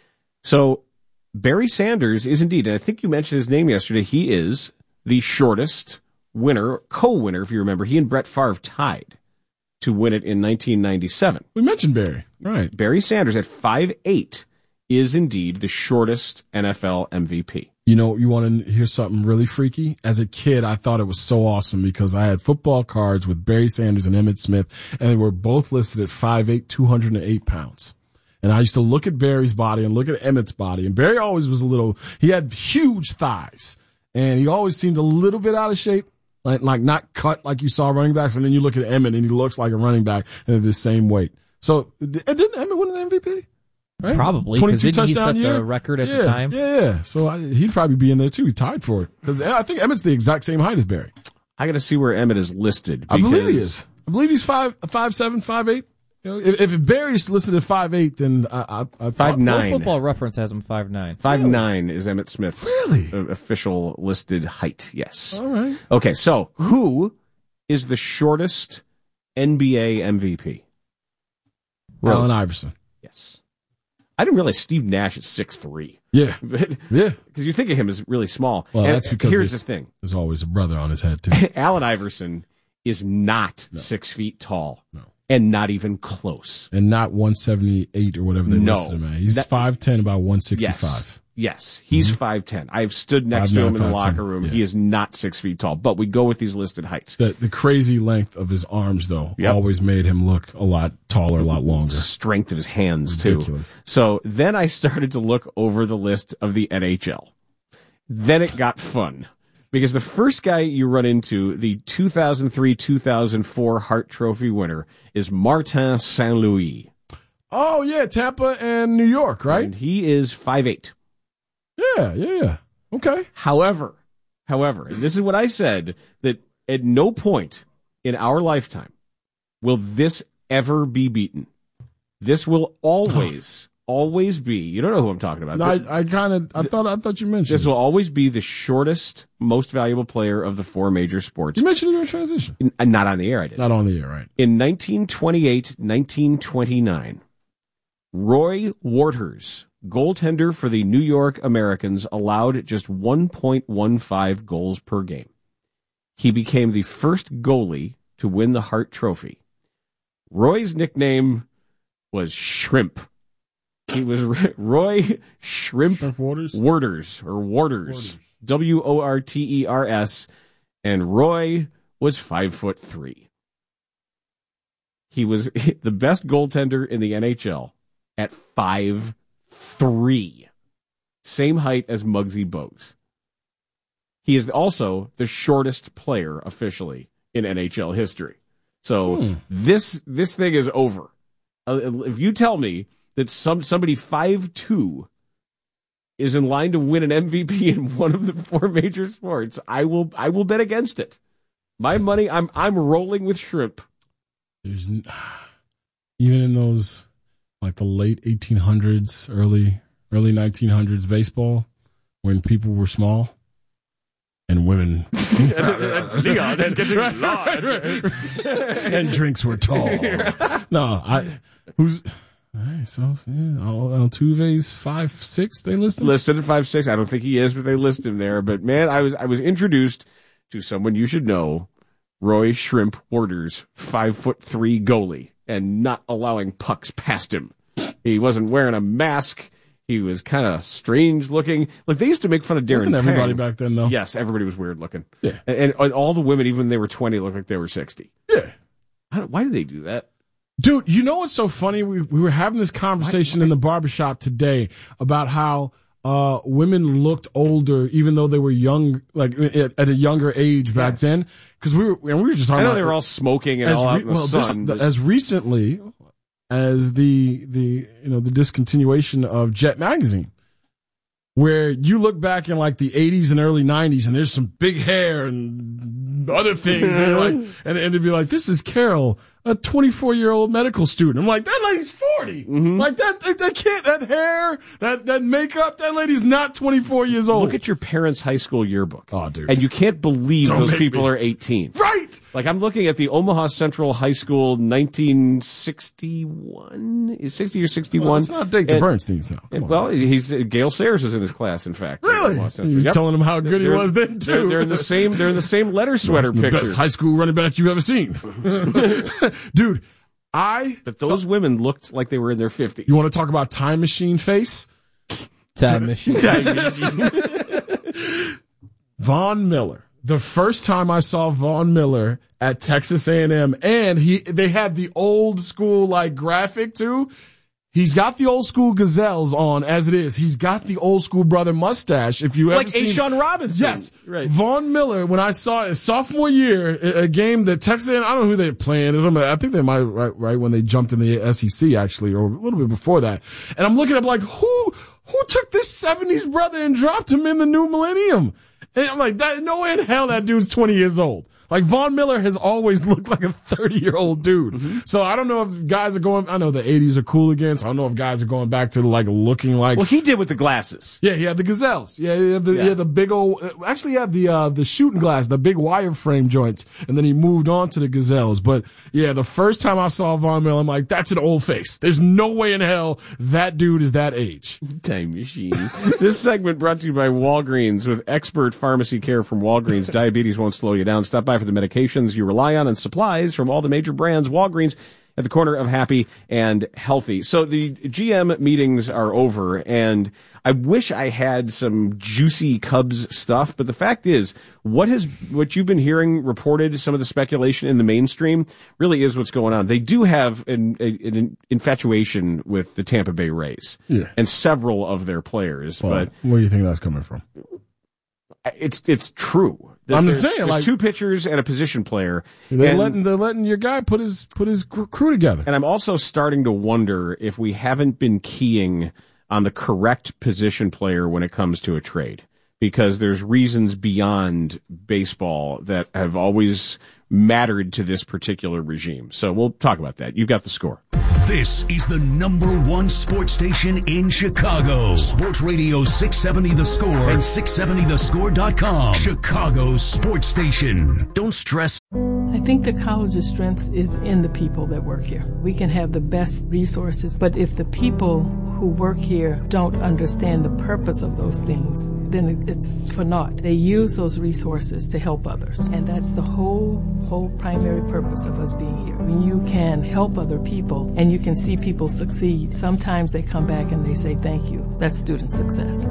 So Barry Sanders is indeed, and I think you mentioned his name yesterday, he is the shortest winner, co-winner, if you remember. He and Brett Favre tied to win it in 1997. We mentioned Barry, right. Barry Sanders at 5'8" is indeed the shortest NFL MVP. You know, you want to hear something really freaky? As a kid, I thought it was so awesome because I had football cards with Barry Sanders and Emmitt Smith, and they were both listed at 5'8", 208 pounds. And I used to look at Barry's body and look at Emmitt's body, and Barry always was he had huge thighs, and he always seemed a little bit out of shape, like not cut like you saw running backs, and then you look at Emmitt, and he looks like a running back, and they're the same weight. So, didn't Emmitt win an MVP? Right? Probably, because didn't he set the record at the time? Yeah. So he'd probably be in there too. He tied for it. Because I think Emmitt's the exact same height as Barry. I got to see where Emmitt is listed. I believe he is. I believe he's 5'7", 5'8". You know, if Barry's listed at 5'8", then I 5'9". Well, Football Reference has him 5'9". 5'9" is Emmitt Smith's official listed height. Yes. All right. Okay. So who is the shortest NBA MVP? Allen Iverson. Yes. I didn't realize Steve Nash is 6'3". Yeah. Yeah. Because you think of him as really small. Well, and that's because here's the thing. There's always a brother on his head, too. Allen Iverson is not 6 feet tall. No. And not even close. And not 178 or whatever they listed him at. He's 5'10", about 165. Yes. He's 5'10". I've stood next to him in the locker room. Yeah. He is not 6 feet tall, but we go with these listed heights. The crazy length of his arms, though, always made him look a lot taller, a lot longer. Strength of his hands, ridiculous. Too. So then I started to look over the list of the NHL. Then it got fun. Because the first guy you run into, the 2003-2004 Hart Trophy winner, is Martin St. Louis. Oh, yeah, Tampa and New York, right? And he is 5'8". Yeah. Okay. However, and this is what I said, that at no point in our lifetime will this ever be beaten. This will always be. You don't know who I'm talking about. No, I thought you mentioned. This will always be the shortest, most valuable player of the four major sports. You mentioned it in transition. Not on the air, I did. Not on the air, right. In 1928-1929, Roy Waters, goaltender for the New York Americans, allowed just 1.15 goals per game. He became the first goalie to win the Hart Trophy. Roy's nickname was Shrimp. He was Roy Shrimp Waters. Waters. Worters. And Roy was 5'3". He was the best goaltender in the NHL at 5'3". Same height as Muggsy Bogues. He is also the shortest player officially in NHL history. So this thing is over. If you tell me that somebody 5'2" is in line to win an MVP in one of the four major sports, I will bet against it. My money, I'm rolling with Shrimp. There's even in those like the late 1800s, early 1900s baseball, when people were small and women Leon is getting large and drinks were tall. No, Altuve's 5'6". They listed at 5'6". I don't think he is, but they list him there. But man, I was introduced to someone you should know, Roy Shrimp Waters, 5'3" goalie, and not allowing pucks past him. He wasn't wearing a mask. He was kind of strange looking. Look, they used to make fun of Darren Wasn't everybody Pang. back then, though? Yes, everybody was weird looking. Yeah. And all the women, even when they were 20, looked like they were 60. Yeah. Why did they do that? Dude, you know what's so funny? We were having this conversation in the barbershop today about how women looked older even though they were young, like at a younger age back then. Because we were just talking I know about they were all smoking and all out in the sun. As recently as the discontinuation of Jet magazine. where you look back in like the 80s and early 90s and there's some big hair and other things and, you're like, and it'd be like, this is Carol, a 24-year-old medical student. I'm like, that lady's 40. Like that can't, that hair, that makeup, that lady's not 24 years old. Look at your parents' high school yearbook. Oh, dude. And you can't believe those people are 18. Right! Like, I'm looking at the Omaha Central High School 1961, 60 or 61. Well, let's not date the Bernsteins now. Well, Gail Sayers was in his class, in fact. Really? He's telling him how good he was then, too. They're in the same letter sweater the picture. Best high school running back you've ever seen. Dude, But those women looked like they were in their 50s. You want to talk about time machine face? Time machine. Von Miller. The first time I saw Von Miller at Texas A&M, and they had the old school like graphic too. He's got the old school gazelles on as it is. He's got the old school brother mustache. If you ever like A'Shawn Robinson. Yes. Right. Von Miller, when I saw his sophomore year, a game that Texas A&M, I don't know who they're playing. I think they might right when they jumped in the SEC actually, or a little bit before that. And I'm looking up like, who took this 70s brother and dropped him in the new millennium? And I'm like, no way in hell that dude's 20 years old. Like, Von Miller has always looked like a 30-year-old dude. So I don't know if guys are going, I know the 80s are cool again, so I don't know if guys are going back to like looking like. Well, he did with the glasses. Yeah, he had the gazelles. Yeah, he had the big old, actually he had the shooting glass, the big wireframe joints, and then he moved on to the gazelles. But yeah, the first time I saw Von Miller, I'm like, that's an old face. There's no way in hell that dude is that age. Time machine. This segment brought to you by Walgreens. With expert pharmacy care from Walgreens, diabetes won't slow you down. Stop by for the medications you rely on and supplies from all the major brands. Walgreens at the corner of happy and healthy. So the GM meetings are over, and I wish I had some juicy Cubs stuff, but the fact is, what you've been hearing reported, some of the speculation in the mainstream, really is what's going on. They do have an infatuation with the Tampa Bay Rays and several of their players. Well, but where do you think that's coming from? It's true. I'm just saying, there's like, two pitchers and a position player. They're letting your guy put his crew together. And I'm also starting to wonder if we haven't been keying on the correct position player when it comes to a trade, because there's reasons beyond baseball that have always mattered to this particular regime. So we'll talk about that. You've got the score. This is the #1 sports station in Chicago. Sports Radio 670 The Score and 670thescore.com. Chicago's sports station. Don't stress. I think the college's strength is in the people that work here. We can have the best resources, but if the people who work here don't understand the purpose of those things, then it's for naught. They use those resources to help others, and that's the whole primary purpose of us being here. When you can help other people and you can see people succeed, sometimes they come back and they say thank you. That's student success.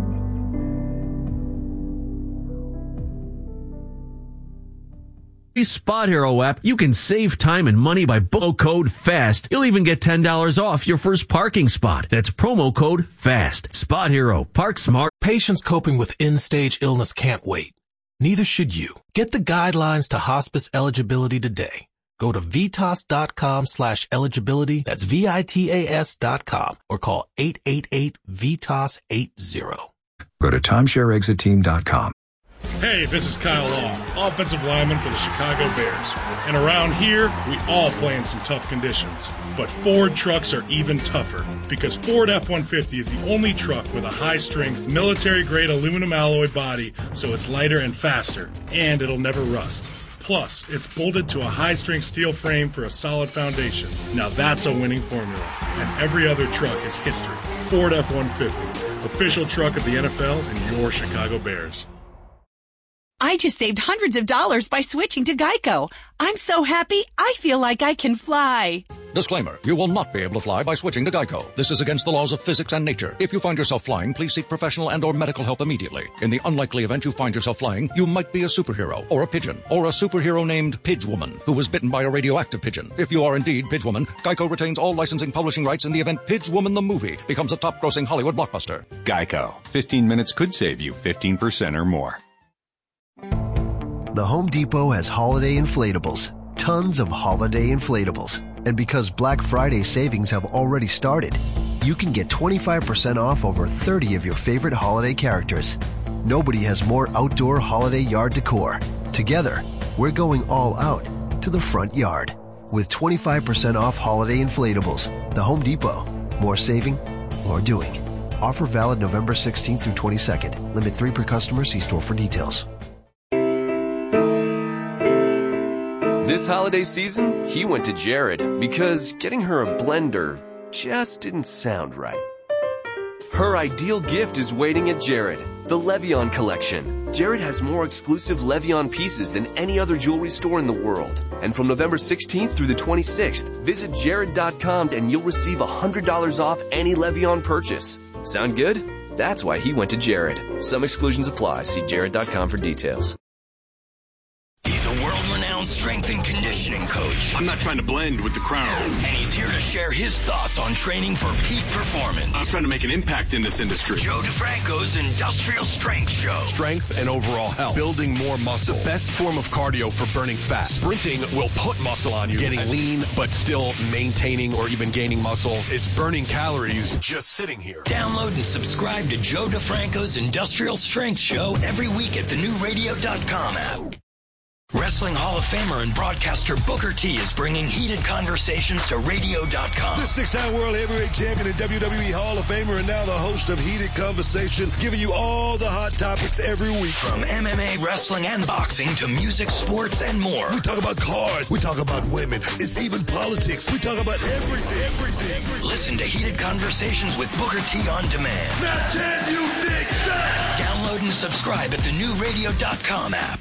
Spot Hero app, you can save time and money by promo code FAST. You'll even get $10 off your first parking spot. That's promo code FAST. Spot Hero. Park smart. Patients coping with end-stage illness can't wait. Neither should you. Get the guidelines to hospice eligibility today. Go to VITAS.com/eligibility. That's VITAS.com or call 888-VITAS-80. Go to timeshareexitteam.com. Hey, this is Kyle Law, offensive lineman for the Chicago Bears. And around here, we all play in some tough conditions. But Ford trucks are even tougher, because Ford F-150 is the only truck with a high-strength, military-grade aluminum alloy body, so it's lighter and faster, and it'll never rust. Plus, it's bolted to a high-strength steel frame for a solid foundation. Now that's a winning formula. And every other truck is history. Ford F-150, official truck of the NFL and your Chicago Bears. I just saved hundreds of dollars by switching to Geico. I'm so happy, I feel like I can fly. Disclaimer, you will not be able to fly by switching to Geico. This is against the laws of physics and nature. If you find yourself flying, please seek professional and or medical help immediately. In the unlikely event you find yourself flying, you might be a superhero, or a pigeon, or a superhero named Pidgewoman, who was bitten by a radioactive pigeon. If you are indeed Pidgewoman, Geico retains all licensing publishing rights in the event Pidgewoman the movie becomes a top-grossing Hollywood blockbuster. Geico. 15 minutes could save you 15% or more. The Home Depot has holiday inflatables. Tons of holiday inflatables. And because Black Friday savings have already started, you can get 25% off over 30 of your favorite holiday characters. Nobody has more outdoor holiday yard decor. Together, we're going all out to the front yard with 25% off holiday inflatables. The Home Depot. More saving, more doing. Offer valid November 16th through 22nd. Limit 3 per customer. See store for details. This holiday season, he went to Jared because getting her a blender just didn't sound right. Her ideal gift is waiting at Jared, the Levion collection. Jared has more exclusive Levion pieces than any other jewelry store in the world. And from November 16th through the 26th, visit Jared.com and you'll receive $100 off any Levion purchase. Sound good? That's why he went to Jared. Some exclusions apply. See Jared.com for details. He's a world-renowned strength and conditioning coach. I'm not trying to blend with the crowd. And he's here to share his thoughts on training for peak performance. I'm trying to make an impact in this industry. Joe DeFranco's Industrial Strength Show. Strength and overall health. Building more muscle. The best form of cardio for burning fat. Sprinting will put muscle on you. Getting lean, but still maintaining or even gaining muscle. It's burning calories just sitting here. Download and subscribe to Joe DeFranco's Industrial Strength Show every week at the newradio.com app. Wrestling Hall of Famer and broadcaster Booker T is bringing heated conversations to radio.com. The 6-time world heavyweight champion and WWE Hall of Famer and now the host of Heated Conversation, giving you all the hot topics every week. From MMA, wrestling, and boxing to music, sports, and more. We talk about cars. We talk about women. It's even politics. We talk about everything. Listen to Heated Conversations with Booker T on demand. Now can you dig that? Download and subscribe at the newradio.com app.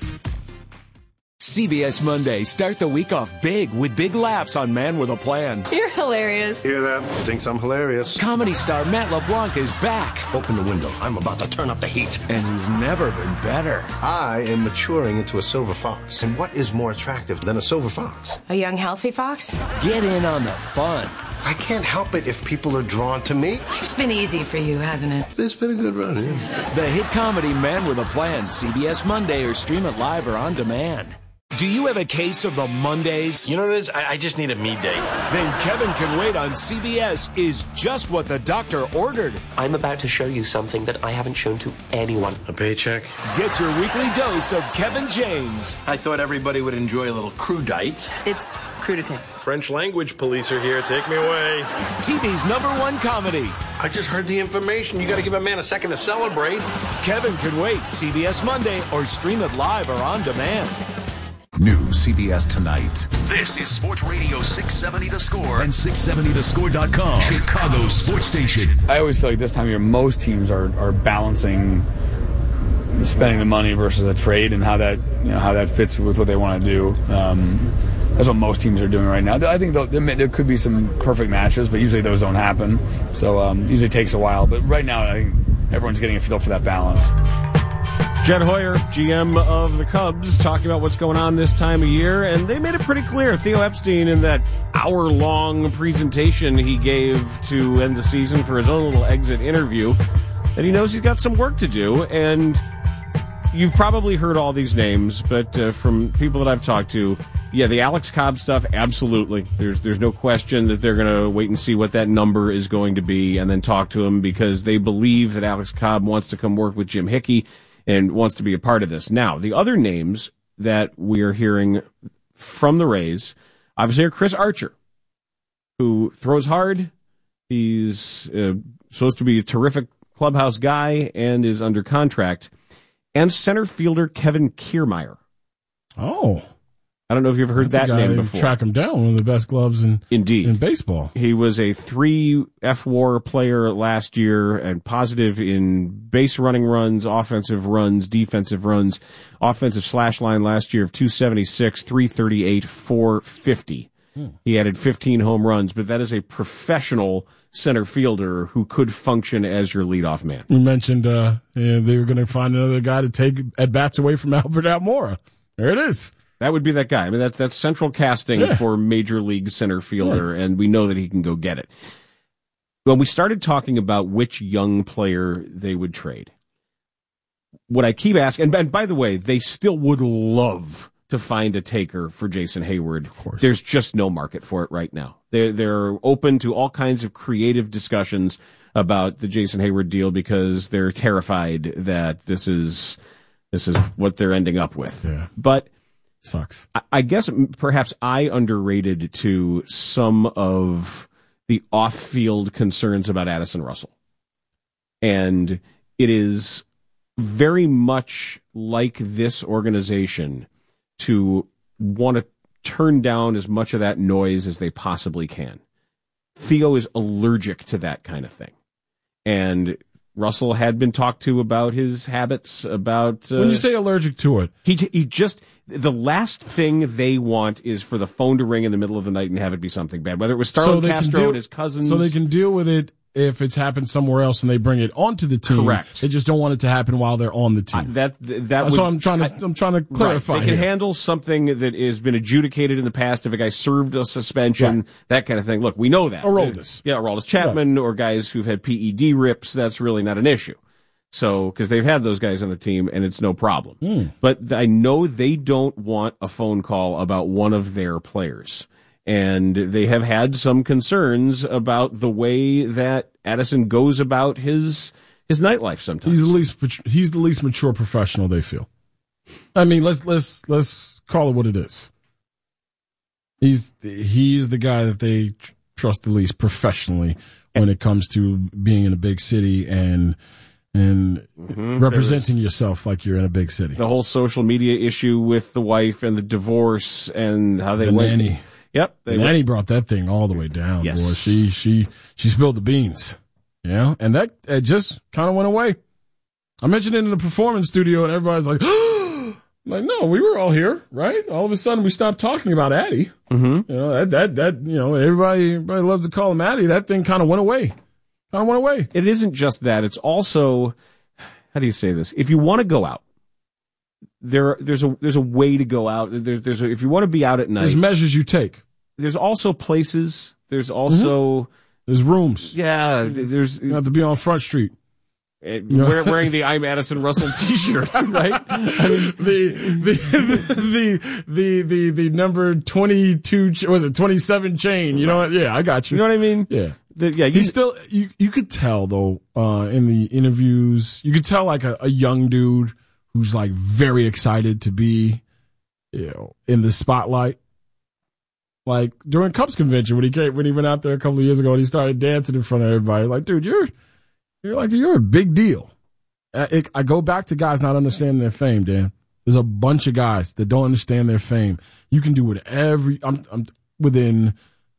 CBS Monday. Start the week off big with big laughs on Man with a Plan. You're hilarious. Hear that? Thinks I'm hilarious. Comedy star Matt LeBlanc is back. Open the window. I'm about to turn up the heat. And he's never been better. I am maturing into a silver fox. And what is more attractive than a silver fox? A young, healthy fox? Get in on the fun. I can't help it if people are drawn to me. Life's been easy for you, hasn't it? It's been a good run, yeah. The hit comedy Man with a Plan. CBS Monday or stream it live or on demand. Do you have a case of the Mondays? You know what it is? I just need a me day. Then Kevin Can Wait on CBS is just what the doctor ordered. I'm about to show you something that I haven't shown to anyone. A paycheck? Get your weekly dose of Kevin James. I thought everybody would enjoy a little crudite. It's crudite. French language police are here. Take me away. TV's #1 comedy. I just heard the information. You got to give a man a second to celebrate. Kevin Can Wait, CBS Monday, or stream it live or on demand. New CBS Tonight. This is Sports Radio 670 The Score and 670thescore.com. Chicago's sports station. I always feel like this time of year, most teams are balancing spending the money versus a trade and how that fits with what they want to do. That's what most teams are doing right now. I think there could be some perfect matches, but usually those don't happen. So usually it takes a while. But right now, I think everyone's getting a feel for that balance. Jed Hoyer, GM of the Cubs, talking about what's going on this time of year, and they made it pretty clear. Theo Epstein, in that hour-long presentation he gave to end the season for his own little exit interview, that he knows he's got some work to do, and you've probably heard all these names, but from people that I've talked to, yeah, the Alex Cobb stuff, absolutely. There's no question that they're going to wait and see what that number is going to be and then talk to him because they believe that Alex Cobb wants to come work with Jim Hickey and wants to be a part of this. Now, the other names that we are hearing from the Rays, obviously, are Chris Archer, who throws hard. He's supposed to be a terrific clubhouse guy and is under contract. And center fielder Kevin Kiermaier. Oh. I don't know if you've heard that name before. Track him down, one of the best gloves in baseball. He was a 3 F-WAR player last year and positive in base running runs, offensive runs, defensive runs, offensive slash line last year of 276, 338, 450. He added 15 home runs, but that is a professional center fielder who could function as your leadoff man. We mentioned they were going to find another guy to take at-bats away from Albert Almora. There it is. That would be that guy. I mean, that's central casting for major league center fielder, and we know that he can go get it. When we started talking about which young player they would trade, what I keep asking, and by the way, they still would love to find a taker for Jason Hayward. Of course. There's just no market for it right now. They're open to all kinds of creative discussions about the Jason Hayward deal because they're terrified that this is what they're ending up with. Yeah. But sucks. I guess perhaps I underrated to some of the off-field concerns about Addison Russell. And it is very much like this organization to want to turn down as much of that noise as they possibly can. Theo is allergic to that kind of thing. And Russell had been talked to about his habits, about... when you say allergic to it... He just... The last thing they want is for the phone to ring in the middle of the night and have it be something bad. Whether it was Starlin Castro and his cousins... So they can deal with it if it's happened somewhere else and they bring it onto the team. Correct. They just don't want it to happen while they're on the team. That's what I'm trying to clarify. Right. They can handle something that has been adjudicated in the past if a guy served a suspension, that kind of thing. Look, we know that. Aroldis. Yeah, Aroldis Chapman or guys who've had PED rips, that's really not an issue. So, because they've had those guys on the team and it's no problem. But I know they don't want a phone call about one of their players. And they have had some concerns about the way that Addison goes about his nightlife sometimes. He's the least mature professional, they feel. I mean, let's call it what it is. He's the guy that they trust the least professionally when it comes to being in a big city and representing yourself like you're in a big city. The whole social media issue with the wife and the divorce and how they went. Nanny. Yep. Nanny brought that thing all the way down. Yes. Boy, she spilled the beans. Yeah. And that just kind of went away. I mentioned it in the performance studio and everybody's like, like, no, we were all here, right? All of a sudden we stopped talking about Addie. Mm-hmm. You know, that, you know, everybody loves to call him Addie. That thing kind of went away. It isn't just that. It's also, how do you say this? If you want to go out, there's a way to go out. If you want to be out at night, there's measures you take. There's also places. There's also there's rooms. Yeah, you have to be on Front Street. Wearing the I'm Addison Russell T-shirt, right? I mean, the number 22 was it 27 chain? You know what? Yeah, I got you. You know what I mean? Yeah. He's still, you could tell though, in the interviews, you could tell like a young dude who's like very excited to be, you know, in the spotlight. Like during Cubs convention when he went out there a couple of years ago and he started dancing in front of everybody. Like, dude, you're a big deal. I go back to guys not understanding their fame, Dan. There's a bunch of guys that don't understand their fame. You can do whatever, I'm within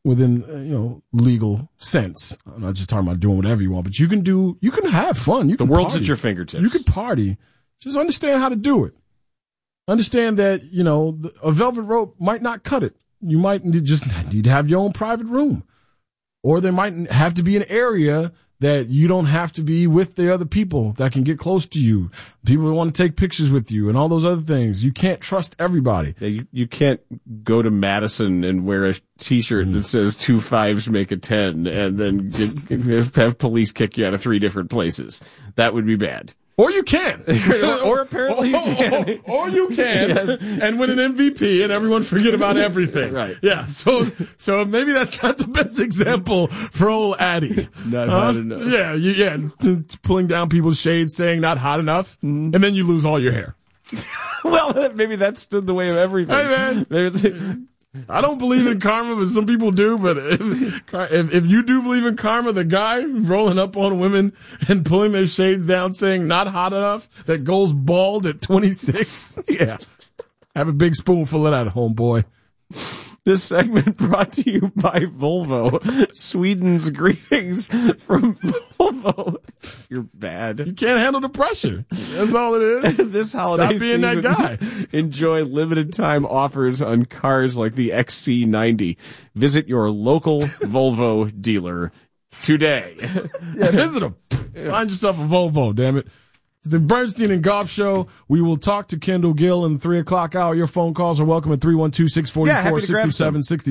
legal sense. I'm not just talking about doing whatever you want, but you can have fun. The world's at your fingertips. You can party. Just understand how to do it. Understand that, you know, a velvet rope might not cut it. You might just need to have your own private room. Or there might have to be an area that you don't have to be with the other people that can get close to you. People that want to take pictures with you and all those other things. You can't trust everybody. Yeah, you can't go to Madison and wear a T-shirt that says 2 5s make a 10 and then have police kick you out of 3 different places. That would be bad. Or you can. or apparently you can. Or you can. Yes. And win an MVP and everyone forget about everything. Right. Yeah. So maybe that's not the best example for old Addie. Not hot enough. Yeah. Pulling down people's shades saying not hot enough. And then you lose all your hair. Well, maybe that stood the way of everything. Hey, man. I don't believe in karma, but some people do. But if you do believe in karma, the guy rolling up on women and pulling their shades down saying not hot enough, that goes bald at 26, yeah. Have a big spoonful of that, homeboy. This segment brought to you by Volvo. Sweden's greetings from Volvo. You're bad. You can't handle the pressure. That's all it is. This holiday Stop being season, that guy. Enjoy limited time offers on cars like the XC90. Visit your local Volvo dealer today. Yeah, visit them. Find yourself a Volvo, damn it. It's the Bernstein and Goff Show. We will talk to Kendall Gill in the 3 o'clock hour. Your phone calls are welcome at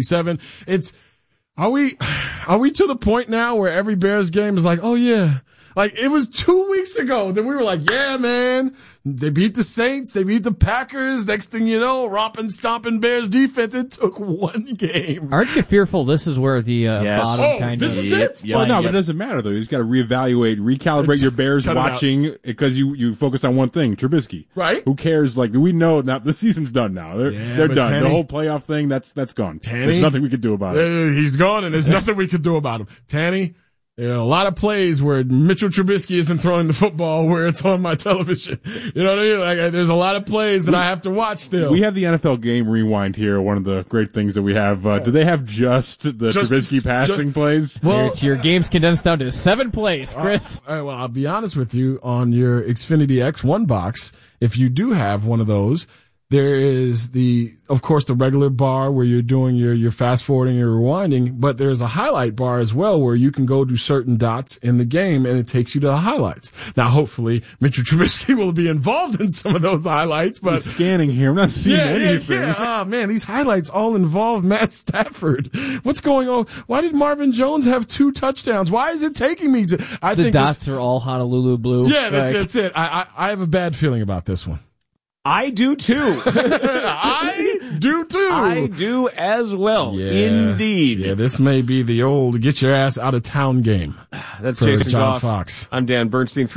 312-644-6767. Are we to the point now where every Bears game is like, oh yeah, Like, it was 2 weeks ago that we were like, yeah, man, they beat the Saints, they beat the Packers. Next thing you know, romping, stomping Bears defense. It took one game. Aren't you fearful this is where the bottom kind this of... is it? Well, no, but it doesn't matter, though. You just got to reevaluate, recalibrate your Bears watching because you focus on one thing, Trubisky. Right. Who cares? Like, we know now the season's done now. They're done. Tanny, the whole playoff thing, that's gone. There's nothing we could do about it. He's gone, and there's nothing we could do about him. Tanny, there are a lot of plays where Mitchell Trubisky isn't throwing the football where it's on my television. You know what I mean? Like, there's a lot of plays that I have to watch still. We have the NFL Game Rewind here, one of the great things that we have. Do they have just the Trubisky passing plays? Well, your game's condensed down to 7 plays, Chris. Well, I'll be honest with you. On your Xfinity X1 box, if you do have one of those, there is of course, the regular bar where you're doing your fast forwarding and rewinding, but there's a highlight bar as well where you can go to certain dots in the game and it takes you to the highlights. Now, hopefully, Mitchell Trubisky will be involved in some of those highlights, but he's scanning here. I'm not seeing anything. Yeah. Oh man, these highlights all involve Matt Stafford. What's going on? Why did Marvin Jones have 2 touchdowns? Why is it taking me to? The dots are all Honolulu blue. Yeah, that's it. I have a bad feeling about this one. I do too. I do too. I do as well. Yeah. Indeed. Yeah, this may be the old get your ass out of town game. That's for Jason John Goff. Fox. I'm Dan Bernstein.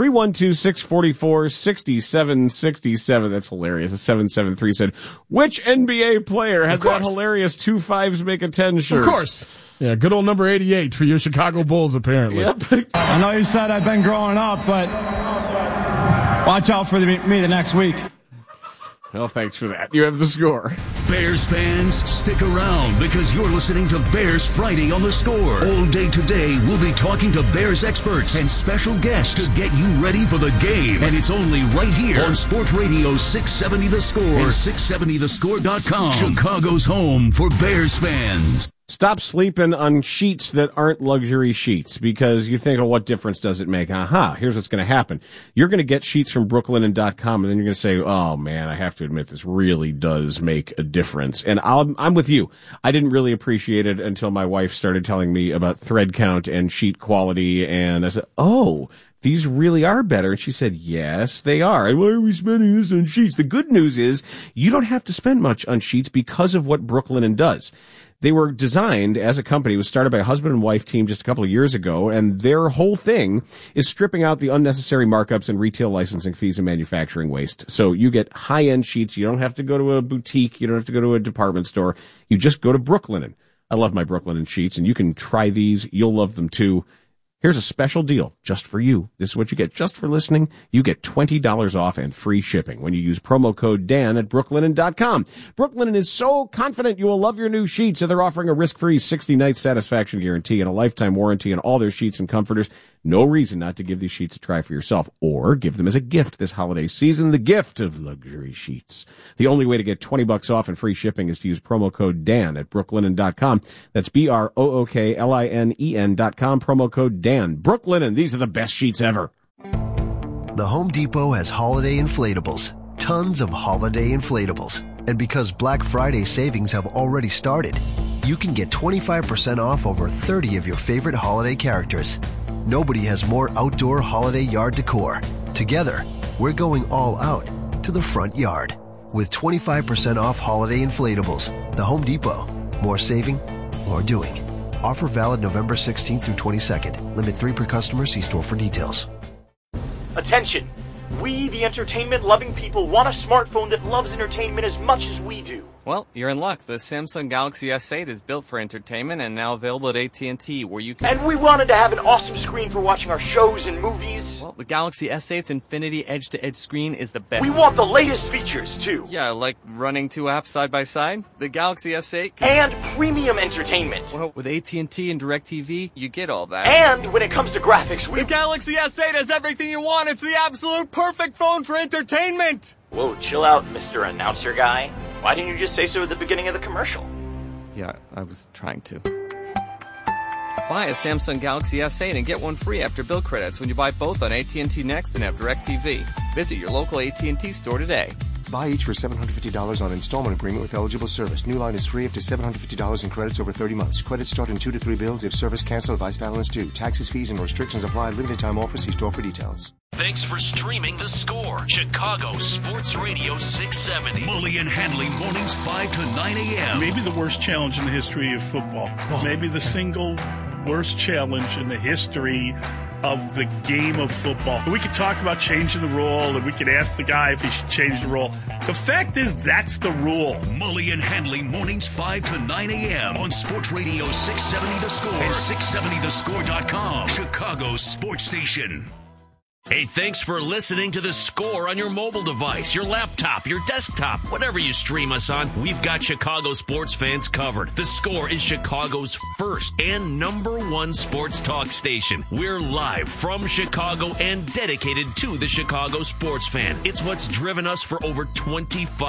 312-644-6767. That's hilarious. A 773 said, which NBA player has that hilarious 2 5s make a 10 shirt? Of course. Yeah, good old number 88 for your Chicago Bulls, apparently. Yep. I know you said I've been growing up, but watch out for me the next week. Well, thanks for that. You have the score. Bears fans, stick around because you're listening to Bears Friday on the Score. All day today, we'll be talking to Bears experts and special guests to get you ready for the game. And it's only right here on Sports Radio 670 The Score and 670thescore.com. Chicago's home for Bears fans. Stop sleeping on sheets that aren't luxury sheets because you think, oh, what difference does it make? Aha, here's what's going to happen. You're going to get sheets from brooklinen.com and then you're going to say, oh man, I have to admit this really does make a difference. And I'm with you. I didn't really appreciate it until my wife started telling me about thread count and sheet quality. And I said, oh, these really are better. And she said, yes, they are. And why are we spending this on sheets? The good news is you don't have to spend much on sheets because of what Brooklinen does. They were designed as a company. It was started by a husband and wife team just a couple of years ago, and their whole thing is stripping out the unnecessary markups and retail licensing fees and manufacturing waste. So you get high-end sheets. You don't have to go to a boutique. You don't have to go to a department store. You just go to Brooklinen. I love my Brooklinen sheets, and you can try these. You'll love them, too. Here's a special deal just for you. This is what you get just for listening. You get $20 off and free shipping when you use promo code Dan at brooklinen.com. Brooklinen is so confident you will love your new sheets, so they're offering a risk-free 60-night satisfaction guarantee and a lifetime warranty on all their sheets and comforters. No reason not to give these sheets a try for yourself or give them as a gift this holiday season, the gift of luxury sheets. The only way to get $20 off and free shipping is to use promo code Dan at brooklinen.com. That's BROOKLINEN.com, promo code Dan. Brooklinen, these are the best sheets ever. The Home Depot has holiday inflatables. Tons of holiday inflatables. And because Black Friday savings have already started, you can get 25% off over 30 of your favorite holiday characters. Nobody has more outdoor holiday yard decor. Together, we're going all out to the front yard with 25% off holiday inflatables. The Home Depot. More saving, more doing. Offer valid November 16th through 22nd. Limit 3 per customer. See store for details. Attention! We, the entertainment-loving people, want a smartphone that loves entertainment as much as we do. Well, you're in luck. The Samsung Galaxy S8 is built for entertainment and now available at AT&T, where you can... And we wanted to have an awesome screen for watching our shows and movies. Well, the Galaxy S8's Infinity Edge-to-Edge screen is the best. We want the latest features, too. Yeah, like running 2 apps side by side. The Galaxy S8... And premium entertainment. Well, with AT&T and DirecTV, you get all that. And when it comes to graphics, The Galaxy S8 has everything you want. It's the absolute perfect phone for entertainment. Whoa, chill out, Mr. Announcer Guy. Why didn't you just say so at the beginning of the commercial? Yeah, I was trying to. Buy a Samsung Galaxy S8 and get one free after bill credits when you buy both on AT&T Next and have DirecTV. Visit your local AT&T store today. Buy each for $750 on installment agreement with eligible service. New line is free up to $750 in credits over 30 months. Credits start in 2 to 3 bills if service canceled, vice balance due. Taxes, fees, and restrictions apply. Limited time offer. See store for details. Thanks for streaming The Score. Chicago Sports Radio 670. Mully and Hanley, mornings 5 to 9 a.m. Maybe the worst challenge in the history of football. Maybe the single worst challenge in the history of the game of football. We could talk about changing the rule, and we could ask the guy if he should change the rule. The fact is, that's the rule. Mully and Hanley, mornings 5 to 9 a.m. on Sports Radio 670 The Score and 670thescore.com. Chicago's sports station. Hey, thanks for listening to The Score on your mobile device, your laptop, your desktop, whatever you stream us on. We've got Chicago sports fans covered. The Score is Chicago's first and #1 sports talk station. We're live from Chicago and dedicated to the Chicago sports fan. It's what's driven us for over 25